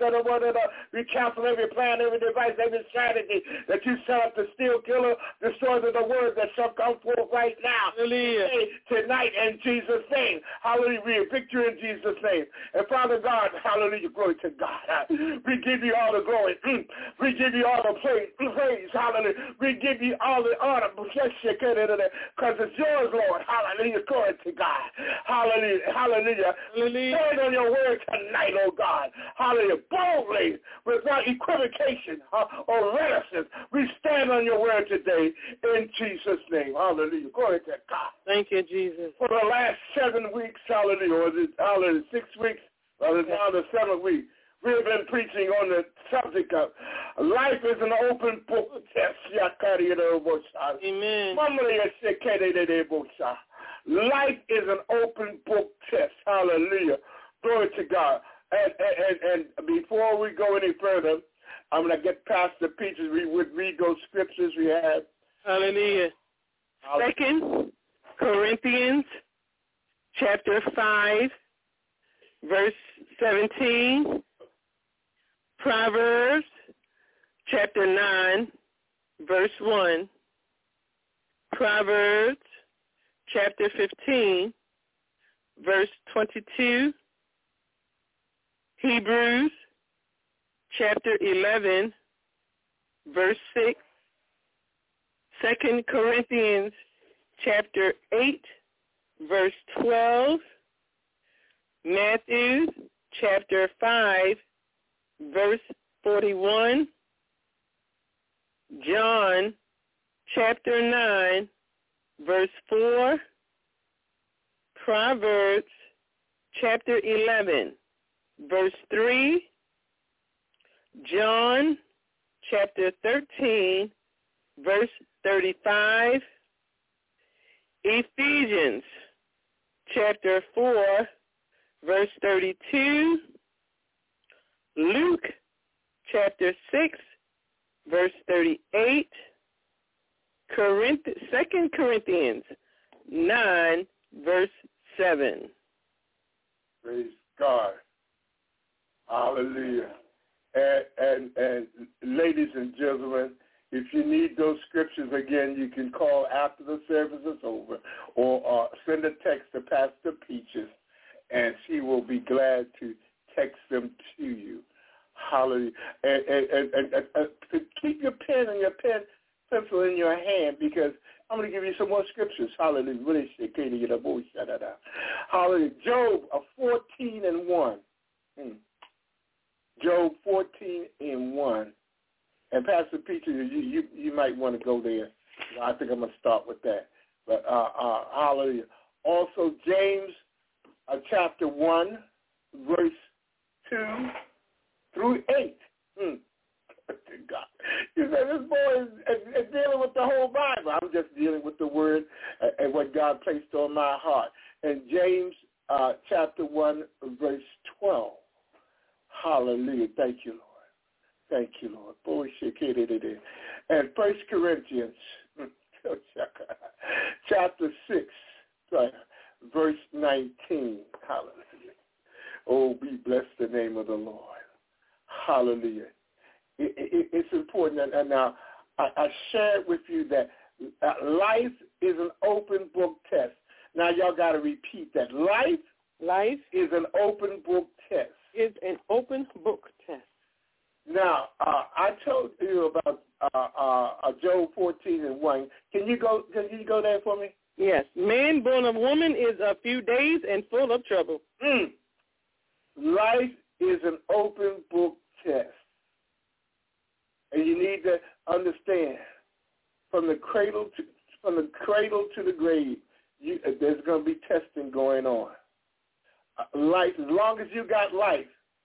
[SPEAKER 2] We cancel every plan, every device, every strategy that you set up to steal, kill, destroy the word that shall come forth right now. Hallelujah. Tonight in Jesus' name. Hallelujah. We evict you in Jesus' name. And Father God, hallelujah, glory to God. We give you all the glory. We give you all the praise, hallelujah. We give you all the honor, because it's yours, Lord. Hallelujah, glory to God. Hallelujah, hallelujah. hallelujah. Stand on your word tonight, oh God. Hallelujah, boldly, without equivocation or reticence. We stand on your word today in Jesus' name. Hallelujah, glory to God.
[SPEAKER 3] Thank you, Jesus.
[SPEAKER 2] For the last seven weeks, hallelujah, or is it, hallelujah, six weeks, or is it now the seventh week, we have been preaching on the subject of life is an open book test.
[SPEAKER 3] Amen.
[SPEAKER 2] Life is an open book test. Hallelujah. Glory to God. And, and, and before we go any further, I'm going to get past the Peaches. We would read those scriptures we have.
[SPEAKER 3] Hallelujah. Second Corinthians chapter five, verse seventeen. Proverbs chapter nine, verse one. Proverbs chapter fifteen, verse twenty-two. Hebrews chapter eleven, verse six. Second Corinthians chapter eight, verse twelve. Matthew chapter five, verse forty-one. John chapter nine, verse four. Proverbs chapter eleven, verse three. John chapter thirteen, verse thirty-five. Ephesians chapter four, verse thirty-two. Luke chapter six, verse thirty-eight. Corinth, Second Corinthians nine, verse seven.
[SPEAKER 2] Praise God. Hallelujah. And, and, and ladies and gentlemen, if you need those scriptures again, you can call after the service is over, or uh, send a text to Pastor Peaches, and she will be glad to text them to you. Hallelujah. And, and, and, and, and, and to keep your pen and your pen pencil in your hand, because I'm going to give you some more scriptures. Hallelujah. Hallelujah. Job fourteen and one. Hmm. Job fourteen and one. And Pastor Peter, you, you you might want to go there. I think I'm going to start with that. But uh, uh, hallelujah. Also, James uh, chapter one, verse two through eight. Hmm. God. You said this boy is, is, is dealing with the whole Bible. I'm just dealing with the word uh, and what God placed on my heart. And James uh, chapter one, verse twelve. Hallelujah. Thank you, Lord. Thank you, Lord. And First Corinthians chapter six, verse nineteen. Hallelujah. Oh, we bless the name of the Lord. Hallelujah. It, it, it's important. And now, I, I shared with you that life is an open book test. Now, y'all got to repeat that. Life,
[SPEAKER 3] life
[SPEAKER 2] is an open book test.
[SPEAKER 3] Is an open book test.
[SPEAKER 2] Now, uh, I told you about uh, uh, Job fourteen and one. Can you go? Can you go there for me?
[SPEAKER 3] Yes. Man born of woman is a few days and full of trouble.
[SPEAKER 2] Mm. Life is an open book test, and you need to understand from the cradle to from the cradle to the grave, you, uh, there's going to be testing going on. Uh, life, as long as you got life,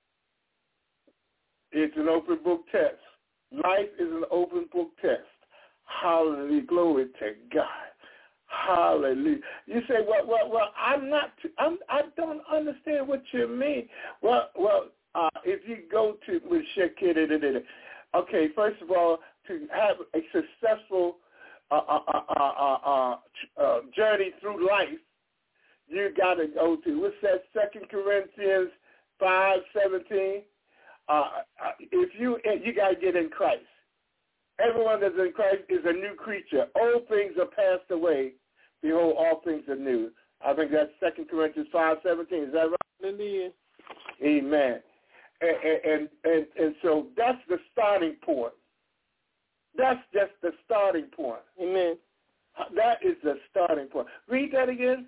[SPEAKER 2] it's an open book test. Life is an open book test. Hallelujah. Glory to God. Hallelujah. You say, well, well, well, I'm not, I'm, I don't understand what you mean. Well, well, uh, if you go to, with okay, first of all, to have a successful uh, uh, uh, uh, uh, uh, journey through life, you got to go to, what's that, Second Corinthians five seventeen? Uh, if you you got to get in Christ. Everyone that's in Christ is a new creature. Old things are passed away. Behold, all things are new. I think that's Second Corinthians five seventeen. Is that right?
[SPEAKER 3] Hallelujah.
[SPEAKER 2] Amen. And, and, and, and so that's the starting point. That's just the starting point.
[SPEAKER 3] Amen.
[SPEAKER 2] That is the starting point. Read that again.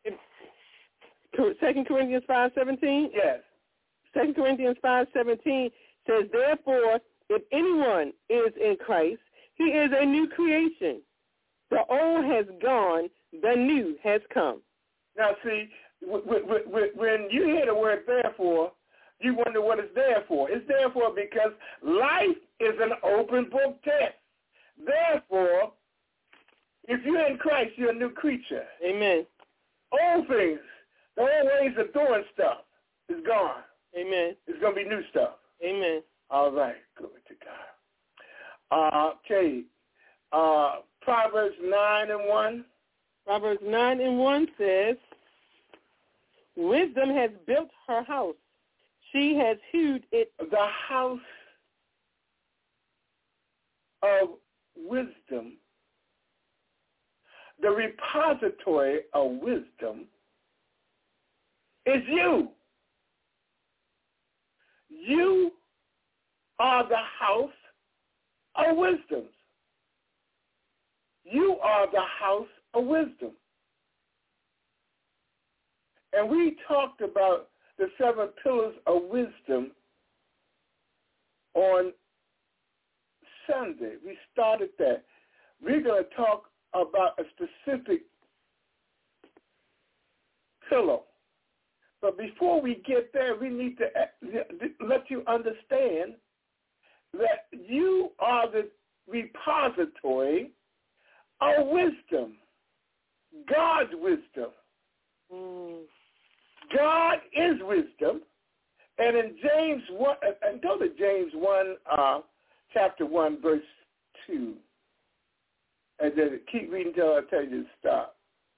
[SPEAKER 3] Second Corinthians five seventeen?
[SPEAKER 2] Yes.
[SPEAKER 3] Second Corinthians five seventeen says, therefore, if anyone is in Christ, he is a new creation. The old has gone, the new has come.
[SPEAKER 2] Now, see, when you hear the word therefore, you wonder what it's there for. It's there for because life is an open book test. Therefore, if you're in Christ, you're a new creature.
[SPEAKER 3] Amen.
[SPEAKER 2] Old things, the old ways of doing stuff is gone.
[SPEAKER 3] Amen.
[SPEAKER 2] It's going to be new stuff.
[SPEAKER 3] Amen.
[SPEAKER 2] All right. Glory to God. Uh, okay. Uh, Proverbs nine and one.
[SPEAKER 3] Proverbs nine and one says, wisdom has built her house. She has hewed it.
[SPEAKER 2] The house of wisdom, the repository of wisdom is you. You are the house of wisdom. You are the house of wisdom. And we talked about the seven pillars of wisdom on Sunday. We started that. We're going to talk about a specific pillar. But before we get there, we need to let you understand that you are the repository of wisdom, God's wisdom.
[SPEAKER 3] Mm.
[SPEAKER 2] God is wisdom. And in James one, and go to James one, uh, chapter one, verse two. And then keep reading until I tell you to stop.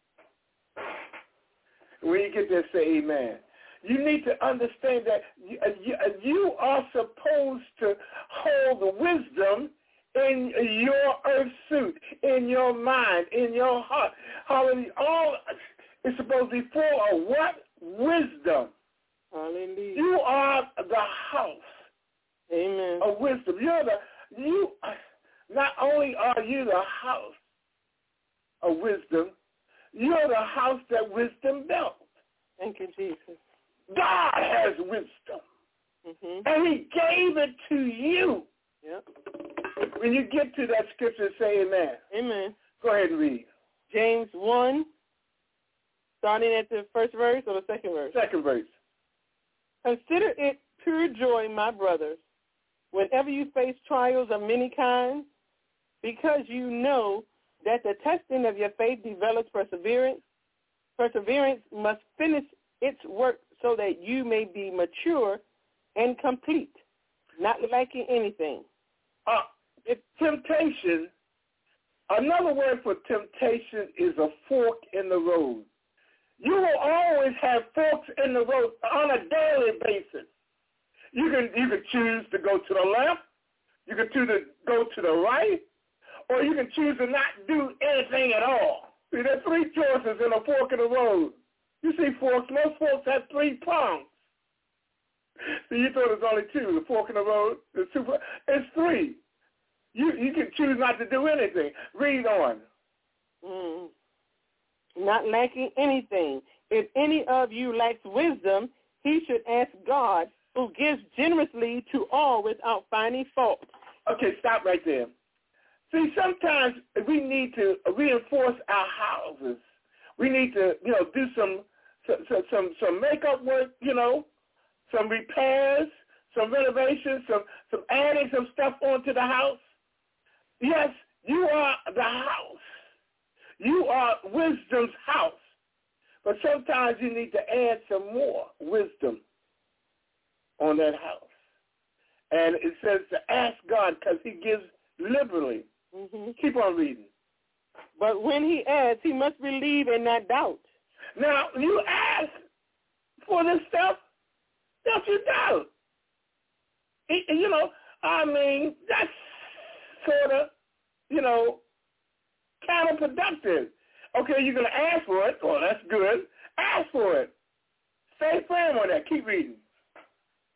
[SPEAKER 2] When you get there, say amen. You need to understand that you, you, you are supposed to hold the wisdom in your earth suit, in your mind, in your heart. Hallelujah. All is supposed to be full of what? Wisdom.
[SPEAKER 3] Hallelujah.
[SPEAKER 2] You are the house
[SPEAKER 3] Amen.
[SPEAKER 2] of wisdom. You're the you. Not only are you the house of wisdom, you're the house that wisdom built.
[SPEAKER 3] Thank you, Jesus.
[SPEAKER 2] God has wisdom,
[SPEAKER 3] mm-hmm.
[SPEAKER 2] and he gave it to you.
[SPEAKER 3] Yep.
[SPEAKER 2] When you get to that scripture, say amen.
[SPEAKER 3] Amen.
[SPEAKER 2] Go ahead and read.
[SPEAKER 3] James one, starting at the first verse or the second verse?
[SPEAKER 2] Second verse.
[SPEAKER 3] Consider it pure joy, my brothers, whenever you face trials of many kinds, because you know that the testing of your faith develops perseverance. Perseverance must finish its work so that you may be mature and complete, not lacking anything.
[SPEAKER 2] Uh, if temptation, another word for temptation is a fork in the road. You will always have forks in the road on a daily basis. You can you can choose to go to the left, you can choose to go to the right, or you can choose to not do anything at all. See, there are three choices in a fork in the road. You see forks, most forks have three prongs. See, you thought it was only two, the fork in the road, the two, it's three. You you can choose not to do anything. Read on.
[SPEAKER 3] Mm. Not lacking anything. If any of you lacks wisdom, he should ask God, who gives generously to all without finding fault.
[SPEAKER 2] Okay, stop right there. See, sometimes we need to reinforce our houses. We need to, you know, do some some some, some makeup work, you know, some repairs, some renovations, some, some adding some stuff onto the house. Yes, you are the house. You are wisdom's house. But sometimes you need to add some more wisdom on that house. And it says to ask God because he gives liberally.
[SPEAKER 3] Mm-hmm.
[SPEAKER 2] Keep on reading.
[SPEAKER 3] But when he asks, he must believe and not doubt.
[SPEAKER 2] Now, you ask for this stuff, don't you doubt? It, you know, I mean, that's sort of, you know, counterproductive. Okay, you're going to ask for it. Well, that's good. Ask for it. Stay firm on that. Keep reading.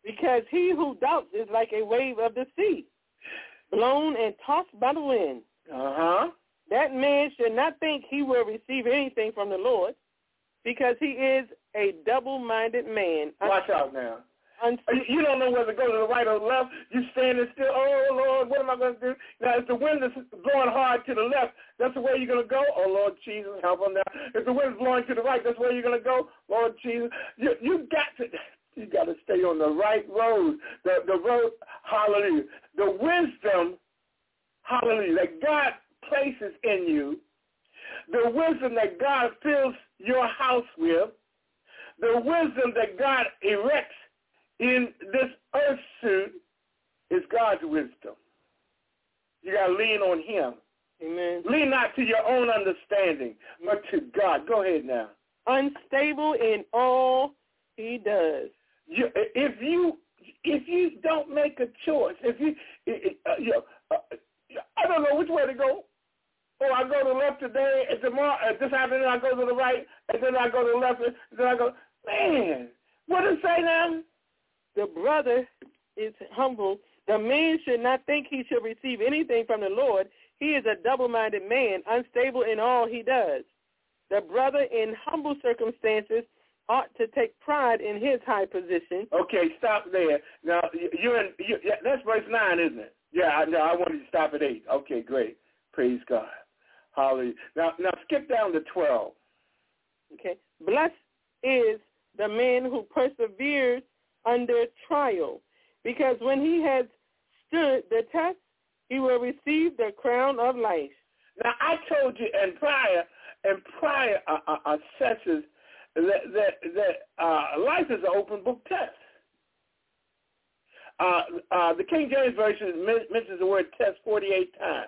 [SPEAKER 3] because he who doubts is like a wave of the sea, blown and tossed by the wind.
[SPEAKER 2] Uh-huh.
[SPEAKER 3] That man should not think he will receive anything from the Lord, because he is a double-minded man.
[SPEAKER 2] Watch out now.
[SPEAKER 3] Un-
[SPEAKER 2] you don't know whether to go to the right or the left. You standing still. Oh, Lord, what am I going to do? Now, if the wind is blowing hard to the left, that's the way you're going to go. Oh, Lord Jesus, help them now. If the wind is blowing to the right, that's where you're going to go. Lord Jesus, you you got to you got to stay on the right road. The the road, hallelujah. The wisdom, hallelujah, that God places in you, the wisdom that God fills your house with, the wisdom that God erects in this earth suit is God's wisdom. You got to lean on him.
[SPEAKER 3] Amen.
[SPEAKER 2] Lean not to your own understanding, but to God. Go ahead now.
[SPEAKER 3] Unstable in all he does.
[SPEAKER 2] You, if you if you don't make a choice, if you, uh, you uh, I don't know which way to go. Oh, I go to the left today, and tomorrow, uh, this afternoon I go to the right, and then I go to the left, and then I go, man, what does it say now?
[SPEAKER 3] The brother is humble. The man should not think he should receive anything from the Lord. He is a double-minded man, unstable in all he does. The brother in humble circumstances ought to take pride in his high position.
[SPEAKER 2] Okay, stop there. Now, you're in, you, yeah, that's verse nine, isn't it? Yeah, I, no, I wanted to stop at eight. Okay, great. Praise God. Hallelujah. Now, now skip down to twelve.
[SPEAKER 3] Okay. Blessed is the man who perseveres under trial, because when he has stood the test, he will receive the crown of life.
[SPEAKER 2] Now, I told you in prior in prior uh, uh, uh, sessions that that, that uh, life is an open book test. Uh, uh, the King James Version mentions the word test forty-eight times.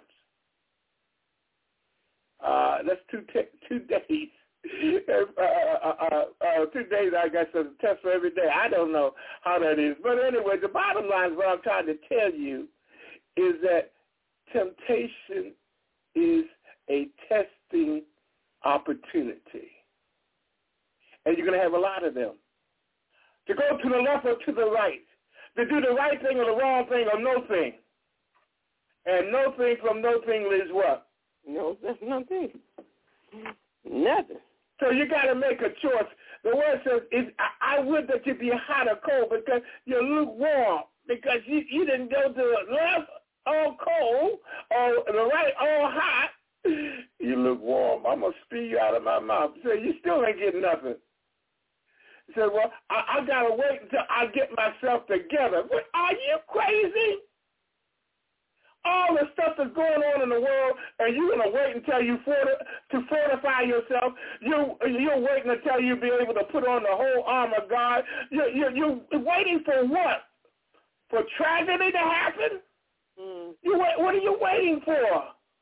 [SPEAKER 2] Uh, that's two t- two days. uh, uh, uh, uh, two days, I guess, is a test for every day. I don't know how that is. But anyway, the bottom line is what I'm trying to tell you is that temptation is a testing opportunity. And you're going to have a lot of them. To go to the left or to the right. To do the right thing or the wrong thing or no thing. And no thing from no thing is what?
[SPEAKER 3] No, that's nothing. Nothing.
[SPEAKER 2] So you got to make a choice. The word says, is, I, I would that you be hot or cold because you're lukewarm. Because you, you didn't go to the left all cold or the right all hot. You lukewarm. I'm going to spew you out of my mouth. So you still ain't getting nothing. He said, well, I, I got to wait until I get myself together. What, are you crazy? All the stuff that's going on in the world, and you're going to wait until you forti- to fortify yourself. You, you're waiting until you be able to put on the whole armor of God. You're, you're, you're waiting for what? For tragedy to happen? Mm. You wait, what are you waiting for?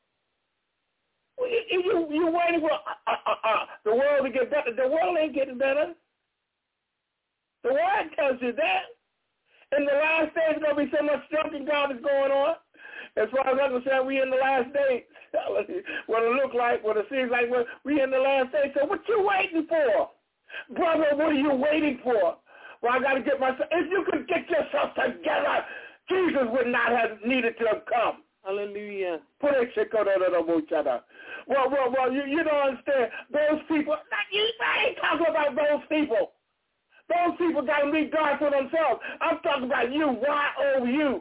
[SPEAKER 2] You, you, you're waiting for uh, uh, uh, the world to get better. The world ain't getting better. The word tells you that. In the last days, there's going to be so much junk and garbage going on. As far as I'm concerned, we in the last days. What it look like, what it seems like, we in the last days. So what you waiting for? Brother, what are you waiting for? Well, I got to get myself. If you could get yourself together, Jesus would not have needed to have come.
[SPEAKER 3] Hallelujah.
[SPEAKER 2] Well, well, well, you, you don't understand. Those people, I ain't talking about those people. Those people got to meet God for themselves. I'm talking about you, Y O U.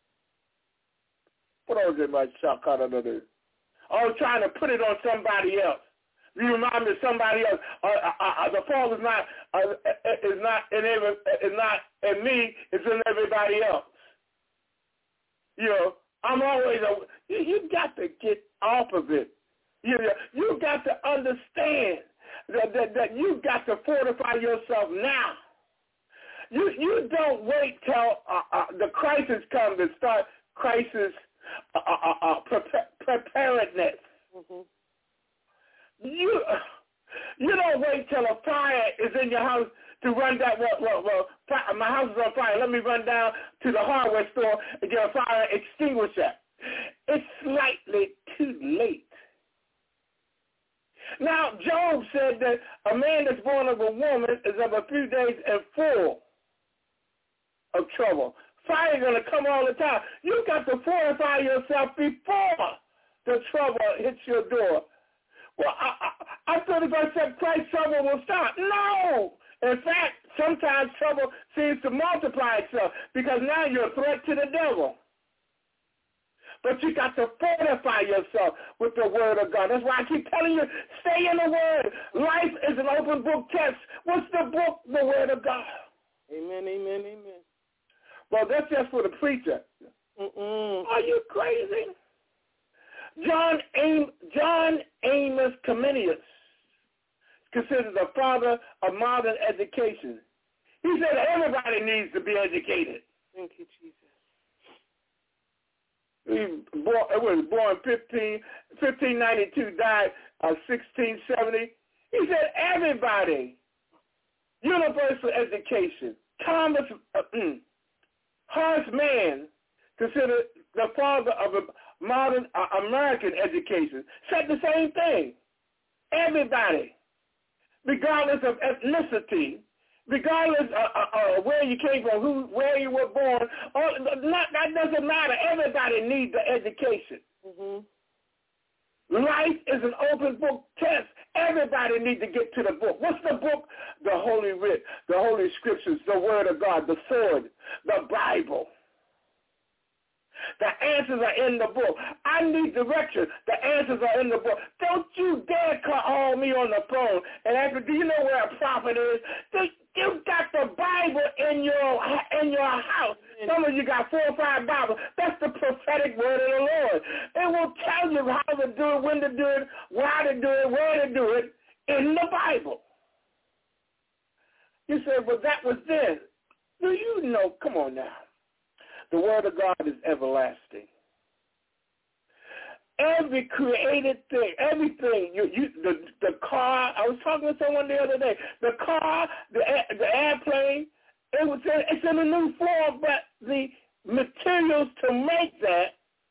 [SPEAKER 2] What else is my shot cut under there? I was trying to put it on somebody else. You remind me of somebody else. Uh, uh, uh, the fault is not uh, is not in every, is not in me. It's in everybody else. You know, I'm always a, you, you got to get off of it. You you got to understand that that, that you got to fortify yourself now. You you don't wait till uh, uh, the crisis comes to start crisis. Uh, uh, uh, prepar- preparedness. Mm-hmm. You you don't wait till a fire is in your house to run down. Well, well, well, fire, my house is on fire. Let me run down to the hardware store and get a fire extinguisher. It's slightly too late. Now, Job said that a man that's born of a woman is of a few days and full of trouble. Fire is going to come all the time. You got to fortify yourself before the trouble hits your door. Well, I, I, I thought if I said Christ, trouble will stop. No. In fact, sometimes trouble seems to multiply itself because now you're a threat to the devil. But you got to fortify yourself with the word of God. That's why I keep telling you, stay in the word. Life is an open book test. What's the book? The word of God.
[SPEAKER 3] Amen, amen, amen.
[SPEAKER 2] Well, that's just for the preacher.
[SPEAKER 3] Mm-mm.
[SPEAKER 2] Are you crazy? John Am- John Amos Comenius, considered the father of modern education. He said everybody needs to be educated.
[SPEAKER 3] Thank you, Jesus.
[SPEAKER 2] He born, was born fifteen, fifteen ninety-two, died uh, sixteen seventy. He said everybody, universal education. Thomas uh, mm, Horace Mann, considered the father of a modern uh, American education, said the same thing. Everybody, regardless of ethnicity, regardless of uh, uh, where you came from, who, where you were born, all, not, that doesn't matter. Everybody needs the education.
[SPEAKER 3] Mm-hmm.
[SPEAKER 2] Life is an open book test. Everybody needs to get to the book. What's the book? The Holy Writ, the Holy Scriptures, the Word of God, the Sword, the Bible. The answers are in the book. I need direction. The answers are in the book. Don't you dare call me on the phone and ask me, do you know where a prophet is? You got the Bible in your in your house. Some of you got four or five Bibles. That's the prophetic word of the Lord. It will tell you how to do it, when to do it, why to do it, where to do it in the Bible. You say, well, that was this. Do you know? Come on now. The word of God is everlasting. Every created thing, everything, you, you, the the car, I was talking to someone the other day, the car, the the airplane, it was in, it's in a new form, but the materials to make that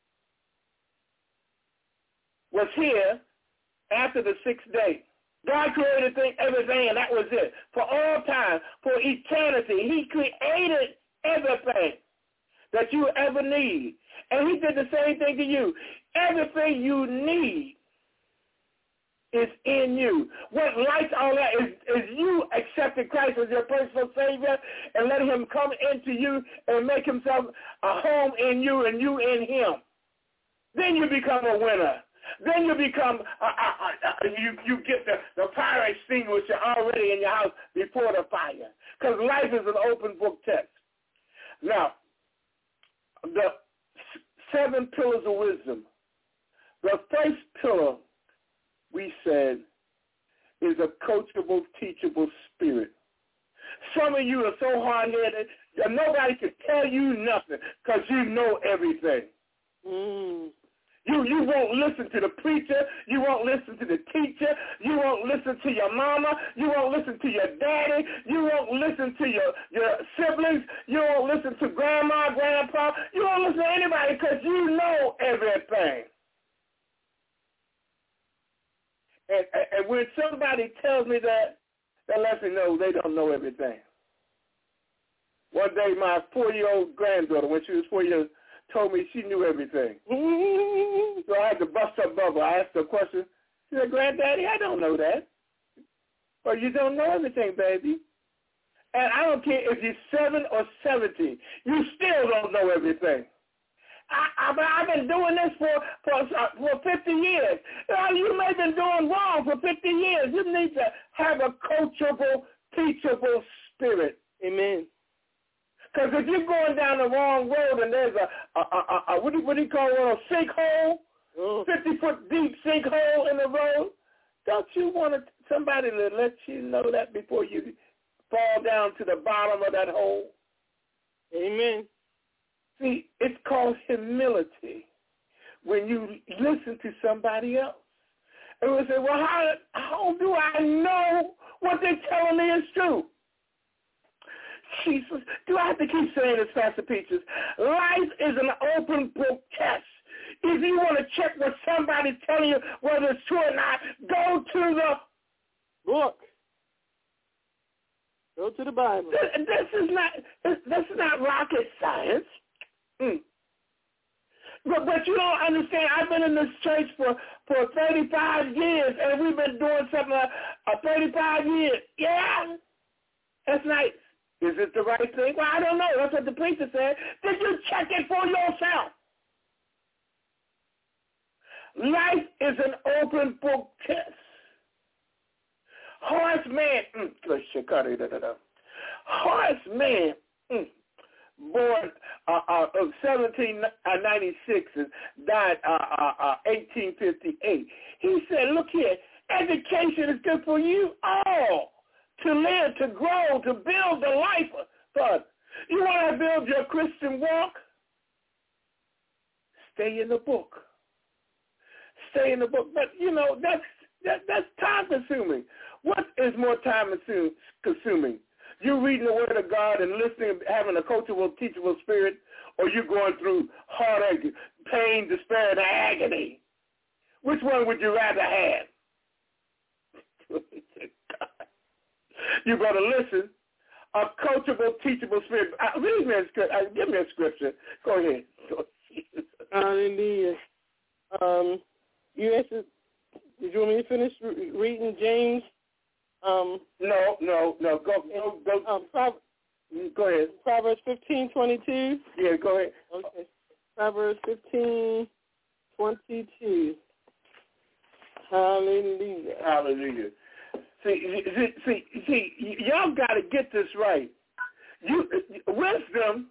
[SPEAKER 2] was here after the sixth day. God created thing, everything, and that was it. For all time, for eternity, he created everything that you ever need. And he did the same thing to you. Everything you need is in you. What lights all that is, is you accepting Christ as your personal Savior and letting him come into you and make himself a home in you and you in him. Then you become a winner. Then you become, uh, uh, uh, you, you get the, the fire extinguisher already in your house before the fire. Because life is an open book test. Now, the seven pillars of wisdom. The first pillar, we said, is a coachable, teachable spirit. Some of you are so hard-headed that nobody can tell you nothing because you know everything.
[SPEAKER 3] Mm.
[SPEAKER 2] You you won't listen to the preacher. You won't listen to the teacher. You won't listen to your mama. You won't listen to your daddy. You won't listen to your, your siblings. You won't listen to grandma, grandpa. You won't listen to anybody because you know everything. And, and, and when somebody tells me that, that lets me know they don't know everything. One day my four-year-old granddaughter, when she was four years, told me she knew everything. So I had to bust her bubble. I asked her a question. She said, Granddaddy, I don't know that. Well, you don't know everything, baby. And I don't care if you're seven or seventy. You still don't know everything. I, I, I've been doing this for, for, for fifty years. You may have been doing wrong for fifty years. You need to have a coachable, teachable spirit.
[SPEAKER 3] Amen.
[SPEAKER 2] Because if you're going down the wrong road and there's a, a, a, a what, do, what do you call it, a sinkhole,
[SPEAKER 3] oh.
[SPEAKER 2] fifty-foot deep sinkhole in the road, don't you want somebody to let you know that before you fall down to the bottom of that hole?
[SPEAKER 3] Amen.
[SPEAKER 2] See, it's called humility when you listen to somebody else. And we say, well, how, how do I know what they're telling me is true? Jesus, do I have to keep saying this, Pastor Peaches? Life is an open book test. If you want to check what somebody's telling you, whether it's true or not, go to the
[SPEAKER 3] book. Go to the Bible.
[SPEAKER 2] This, this is not this, this is not rock can't. I've been in this church for, for thirty-five years, and we've been doing something uh, uh, thirty-five years. Yeah, that's nice. Is it the right thing? Well, I don't know. That's what the preacher said. Did you check it for yourself? Life is an open book test. Horace Mann, mm, Horace Mann, mm, born uh, uh, seventeen ninety-six and died uh, uh, uh, eighteen fifty-eight. He said, look here, education is good for you all to live, to grow, to build the life. But you want to build your Christian walk? Stay in the book. Stay in the book. But, you know, that's that, that's time-consuming. What is more time-consuming? You reading the Word of God and listening, having a coachable, teachable spirit, or you going through heartache, pain, despair, and agony? Which one would you rather have? You better listen. A coachable, teachable spirit. Uh, read me a scripture. Uh, give me a scripture. Go ahead.
[SPEAKER 3] Hallelujah. Um, you asked, did you want me to finish re- reading James? Um,
[SPEAKER 2] no, no, no. Go, go, go.
[SPEAKER 3] Um, Pro-
[SPEAKER 2] go ahead.
[SPEAKER 3] Proverbs fifteen twenty-two.
[SPEAKER 2] Yeah, go ahead.
[SPEAKER 3] Okay. Proverbs fifteen twenty-two. Hallelujah.
[SPEAKER 2] Hallelujah. See, see, see, see y'all got to get this right. You, wisdom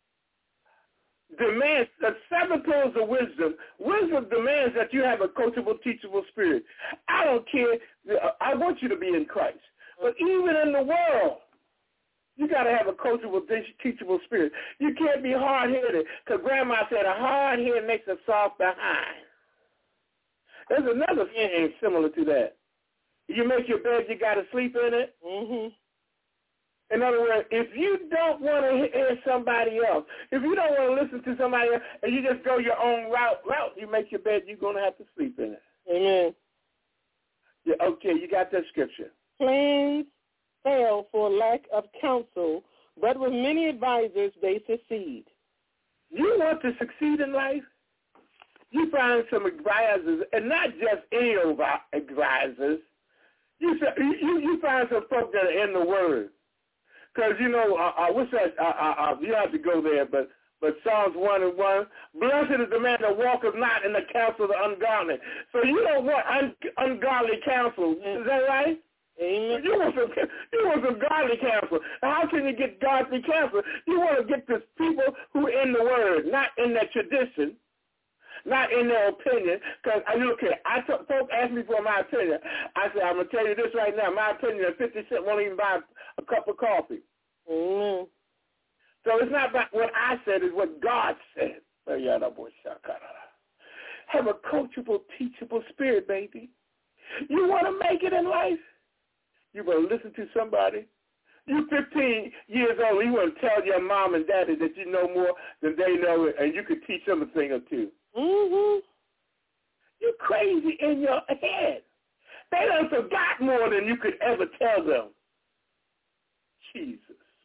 [SPEAKER 2] demands, the seven pillars of wisdom, wisdom demands that you have a coachable, teachable spirit. I don't care. I want you to be in Christ. But even in the world, you got to have a coachable, teachable spirit. You can't be hard-headed, because Grandma said a hard head makes a soft behind. There's another saying similar to that. You make your bed, you got to sleep in it.
[SPEAKER 3] Mm-hmm.
[SPEAKER 2] In other words, if you don't want to hear somebody else, if you don't want to listen to somebody else, and you just go your own route, route, you make your bed, you're going to have to sleep in it.
[SPEAKER 3] Amen.
[SPEAKER 2] Yeah, okay, you got that scripture.
[SPEAKER 3] Plans fail for lack of counsel, but with many advisors, they succeed.
[SPEAKER 2] You want to succeed in life? You find some advisors, and not just any advisors. You, you, you find some folks that are in the Word. Because, you know, uh, uh, what's that? Uh, uh, uh, you have to go there, but but Psalms one and one, blessed is the man that walketh not in the counsel of the ungodly. So you don't want un- ungodly counsel. Is that right?
[SPEAKER 3] Amen.
[SPEAKER 2] You want some, you want some godly counsel. How can you get godly counsel? You want to get this people who are in the Word, not in their tradition, not in their opinion. Because I look here, I t- folks ask me for my opinion. I say, I'm gonna tell you this right now. My opinion is fifty cents won't even buy a cup of coffee.
[SPEAKER 3] Mm-hmm.
[SPEAKER 2] So it's not about what I said; it's what God said. Have a coachable, teachable spirit, baby. You want to make it in life? You better listen to somebody. You're fifteen years old. You want to tell your mom and daddy that you know more than they know, and you could teach them a thing or two.
[SPEAKER 3] Mm-hmm.
[SPEAKER 2] You're crazy in your head. They done forgot more than you could ever tell them. Jesus.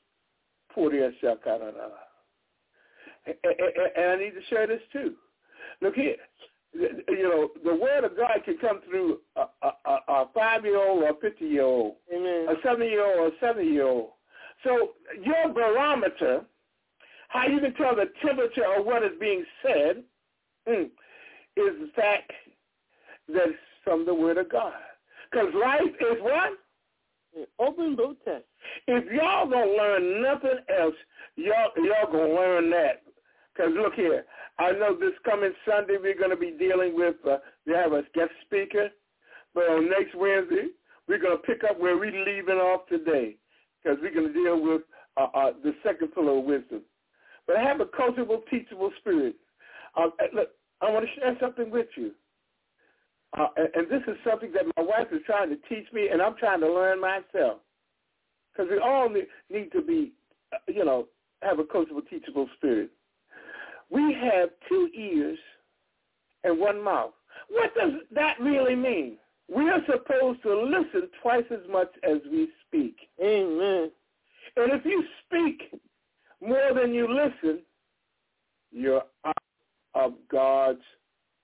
[SPEAKER 2] And I need to share this too. Look here. You know, the word of God can come through a, a, a five-year-old or a fifty-year-old,
[SPEAKER 3] Amen.
[SPEAKER 2] a seventy-year-old or a seventy-year-old. So your barometer, how you can tell the temperature of what is being said, mm, is the fact that it's from the word of God. Because life is what?
[SPEAKER 3] An open book test.
[SPEAKER 2] If y'all don't learn nothing else, y'all y'all gonna learn that. Because look here, I know this coming Sunday we're going to be dealing with, uh, we have a guest speaker, but on next Wednesday we're going to pick up where we're leaving off today, because we're going to deal with uh, uh, the second pillar of wisdom. But I have a coachable, teachable spirit. Uh, look, I want to share something with you. Uh, and, and this is something that my wife is trying to teach me, and I'm trying to learn myself. Because we all need, need to be, uh, you know, have a coachable, teachable spirit. We have two ears and one mouth. What does that really mean? We are supposed to listen twice as much as we speak.
[SPEAKER 3] Amen.
[SPEAKER 2] And if you speak more than you listen, you're out of God's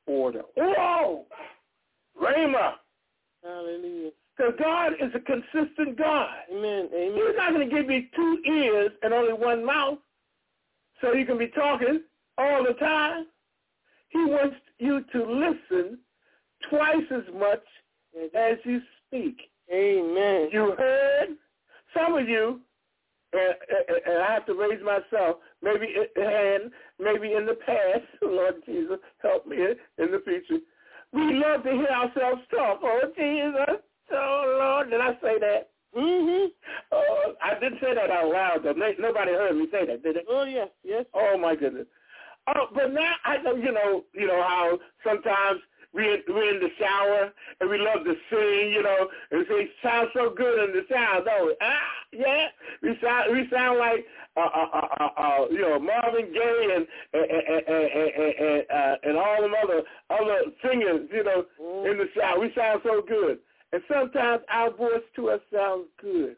[SPEAKER 2] order. Whoa! Rhema.
[SPEAKER 3] Hallelujah.
[SPEAKER 2] Because God is a consistent God.
[SPEAKER 3] Amen. Amen.
[SPEAKER 2] He's not going to give you two ears and only one mouth so you can be talking all the time. He wants you to listen twice as much as you speak.
[SPEAKER 3] Amen.
[SPEAKER 2] You heard? Some of you, and, and I have to raise myself, maybe and maybe in the past, Lord Jesus, help me in the future. We love to hear ourselves talk. Oh, Jesus. Oh, Lord, did I say that?
[SPEAKER 3] Mm-hmm.
[SPEAKER 2] Oh, I didn't say that out loud, though. Nobody heard me say that, did they?
[SPEAKER 3] Oh, yes, yes.
[SPEAKER 2] Oh, my goodness. Oh, but now I know, you know, you know how sometimes we're, we're in the shower and we love to sing, you know, and say, sound so good in the sound, don't we? Ah, yeah. We sound, we sound like, uh, uh, uh, uh, you know, Marvin Gaye and and and, and, and, uh, and all them other other singers, you know, mm. in the shower. We sound so good. And sometimes our voice to us sounds good.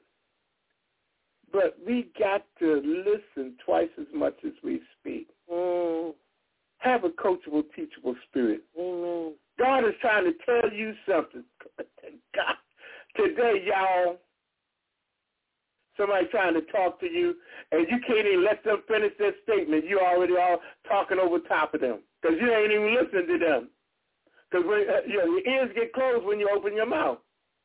[SPEAKER 2] But we got to listen twice as much as we speak.
[SPEAKER 3] Mm.
[SPEAKER 2] Have a coachable, teachable spirit.
[SPEAKER 3] Amen.
[SPEAKER 2] God is trying to tell you something. God, today, y'all, somebody trying to talk to you, and you can't even let them finish their statement. You already all talking over top of them because you ain't even listening to them. Because uh, you know, your ears get closed when you open your mouth.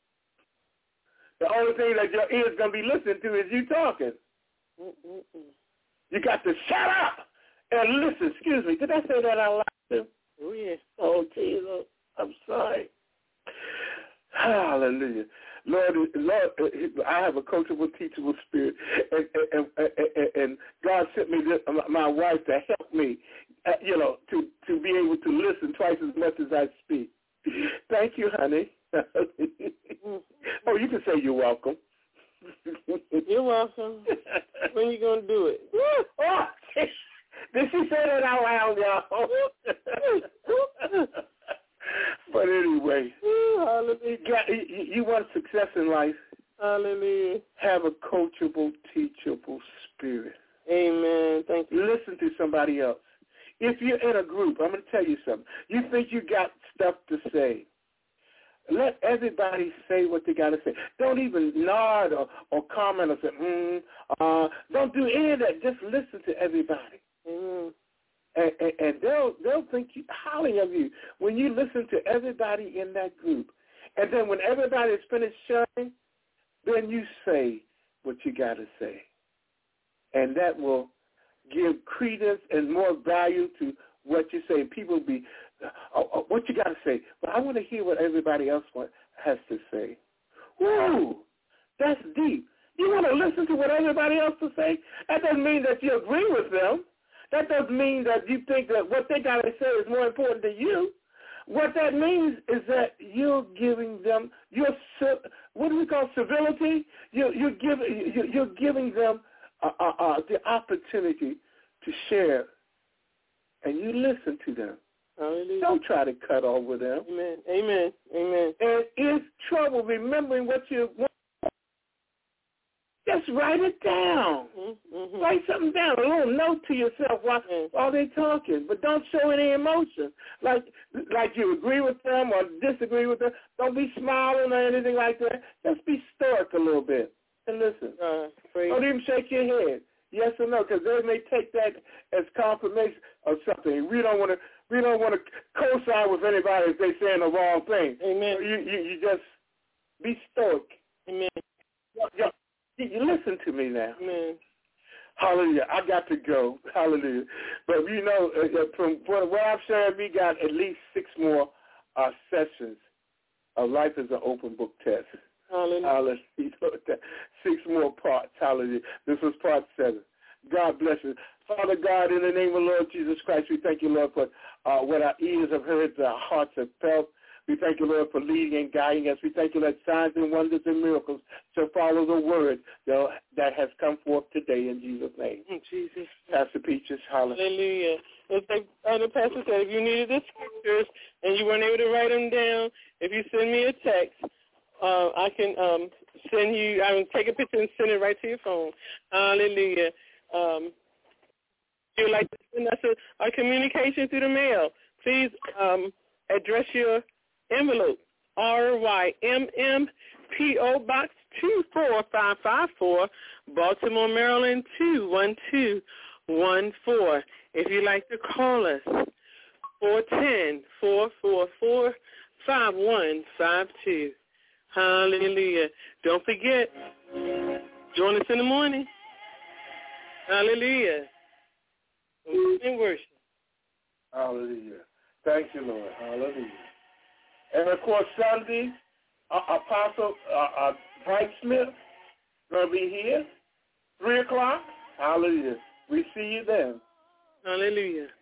[SPEAKER 2] The only thing that your ears going to be listening to is you talking.
[SPEAKER 3] Mm-mm-mm.
[SPEAKER 2] You got to shut up and listen. Excuse me. Did I say that out loud?
[SPEAKER 3] Oh, yeah.
[SPEAKER 2] Oh, Jesus. I'm sorry. Hallelujah. Lord, Lord, I have a coachable, teachable spirit, and, and, and, and God sent me this, my wife to help me, uh, you know, to, to be able to listen twice as much as I speak. Thank you, honey. Oh, you can say you're welcome.
[SPEAKER 3] You're welcome. When are you going to do it?
[SPEAKER 2] Oh, did she say that out loud, y'all? But anyway,
[SPEAKER 3] hallelujah.
[SPEAKER 2] You, you want success in life?
[SPEAKER 3] Hallelujah.
[SPEAKER 2] Have a coachable, teachable spirit.
[SPEAKER 3] Amen. Thank you.
[SPEAKER 2] Listen to somebody else. If you're in a group, I'm going to tell you something. You think you got stuff to say. Let everybody say what they got to say. Don't even nod or, or comment or say, hmm, uh, don't do any of that. Just listen to everybody.
[SPEAKER 3] Mm.
[SPEAKER 2] And, and, and they'll they'll think you, highly of you when you listen to everybody in that group. And then when everybody is finished sharing, then you say what you got to say. And that will give credence and more value to what you say. People will be, oh, oh, what you got to say? Well, I want to hear what everybody else want, has to say. Woo, that's deep. You want to listen to what everybody else to say? That doesn't mean that you agree with them. That doesn't mean that you think that what they got to say is more important than you. What that means is that you're giving them your, what do we call civility? You're, you're, giving, you're giving them uh, uh, uh, the opportunity to share, and you listen to them.
[SPEAKER 3] Hallelujah.
[SPEAKER 2] Don't try to cut over them.
[SPEAKER 3] Amen. Amen. Amen.
[SPEAKER 2] And it's trouble remembering what you want. Just write it down.
[SPEAKER 3] Mm-hmm.
[SPEAKER 2] Write something down, a little note to yourself while, mm-hmm. while they're talking. But don't show any emotion. Like like you agree with them or disagree with them. Don't be smiling or anything like that. Just be stoic a little bit and listen.
[SPEAKER 3] Uh,
[SPEAKER 2] don't even shake your head. Yes or no, because they may take that as confirmation of something. We don't want to. We don't want to co-sign with anybody if they're saying the wrong thing.
[SPEAKER 3] Amen.
[SPEAKER 2] So you, you you just be stoic.
[SPEAKER 3] Amen.
[SPEAKER 2] You, you listen to me now.
[SPEAKER 3] Amen.
[SPEAKER 2] Hallelujah. I got to go. Hallelujah. But you know, from what I've shared, we got at least six more uh, sessions of Life is an Open Book Test.
[SPEAKER 3] Hallelujah.
[SPEAKER 2] Hallelujah. Six more parts. Hallelujah. This was part seven. God bless you. Father God, in the name of Lord Jesus Christ, we thank you, Lord, for uh, what our ears have heard, our hearts have felt. We thank you, Lord, for leading and guiding us. We thank you that signs and wonders and miracles shall follow the word that has come forth today in Jesus' name.
[SPEAKER 3] In Jesus.
[SPEAKER 2] Pastor Peaches, hallelujah.
[SPEAKER 3] Hallelujah. It's like uh, the pastor said, if you needed the scriptures and you weren't able to write them down, if you send me a text, uh, I can um, send you, I will take a picture and send it right to your phone. Hallelujah. Um, you like to send us a, our communication through the mail. please um, address your envelope. R Y M M P O Box two four five five four, Baltimore, Maryland two one two one four. If you'd like to call us, four one zero, four four four, five one five two. Hallelujah. Don't forget, join us in the morning. Hallelujah. In worship.
[SPEAKER 2] Hallelujah. Thank you, Lord. Hallelujah. And, of course, Sunday, uh, Apostle uh, uh, Frank Smith going to be here, three o'clock. Hallelujah. We see you then.
[SPEAKER 3] Hallelujah.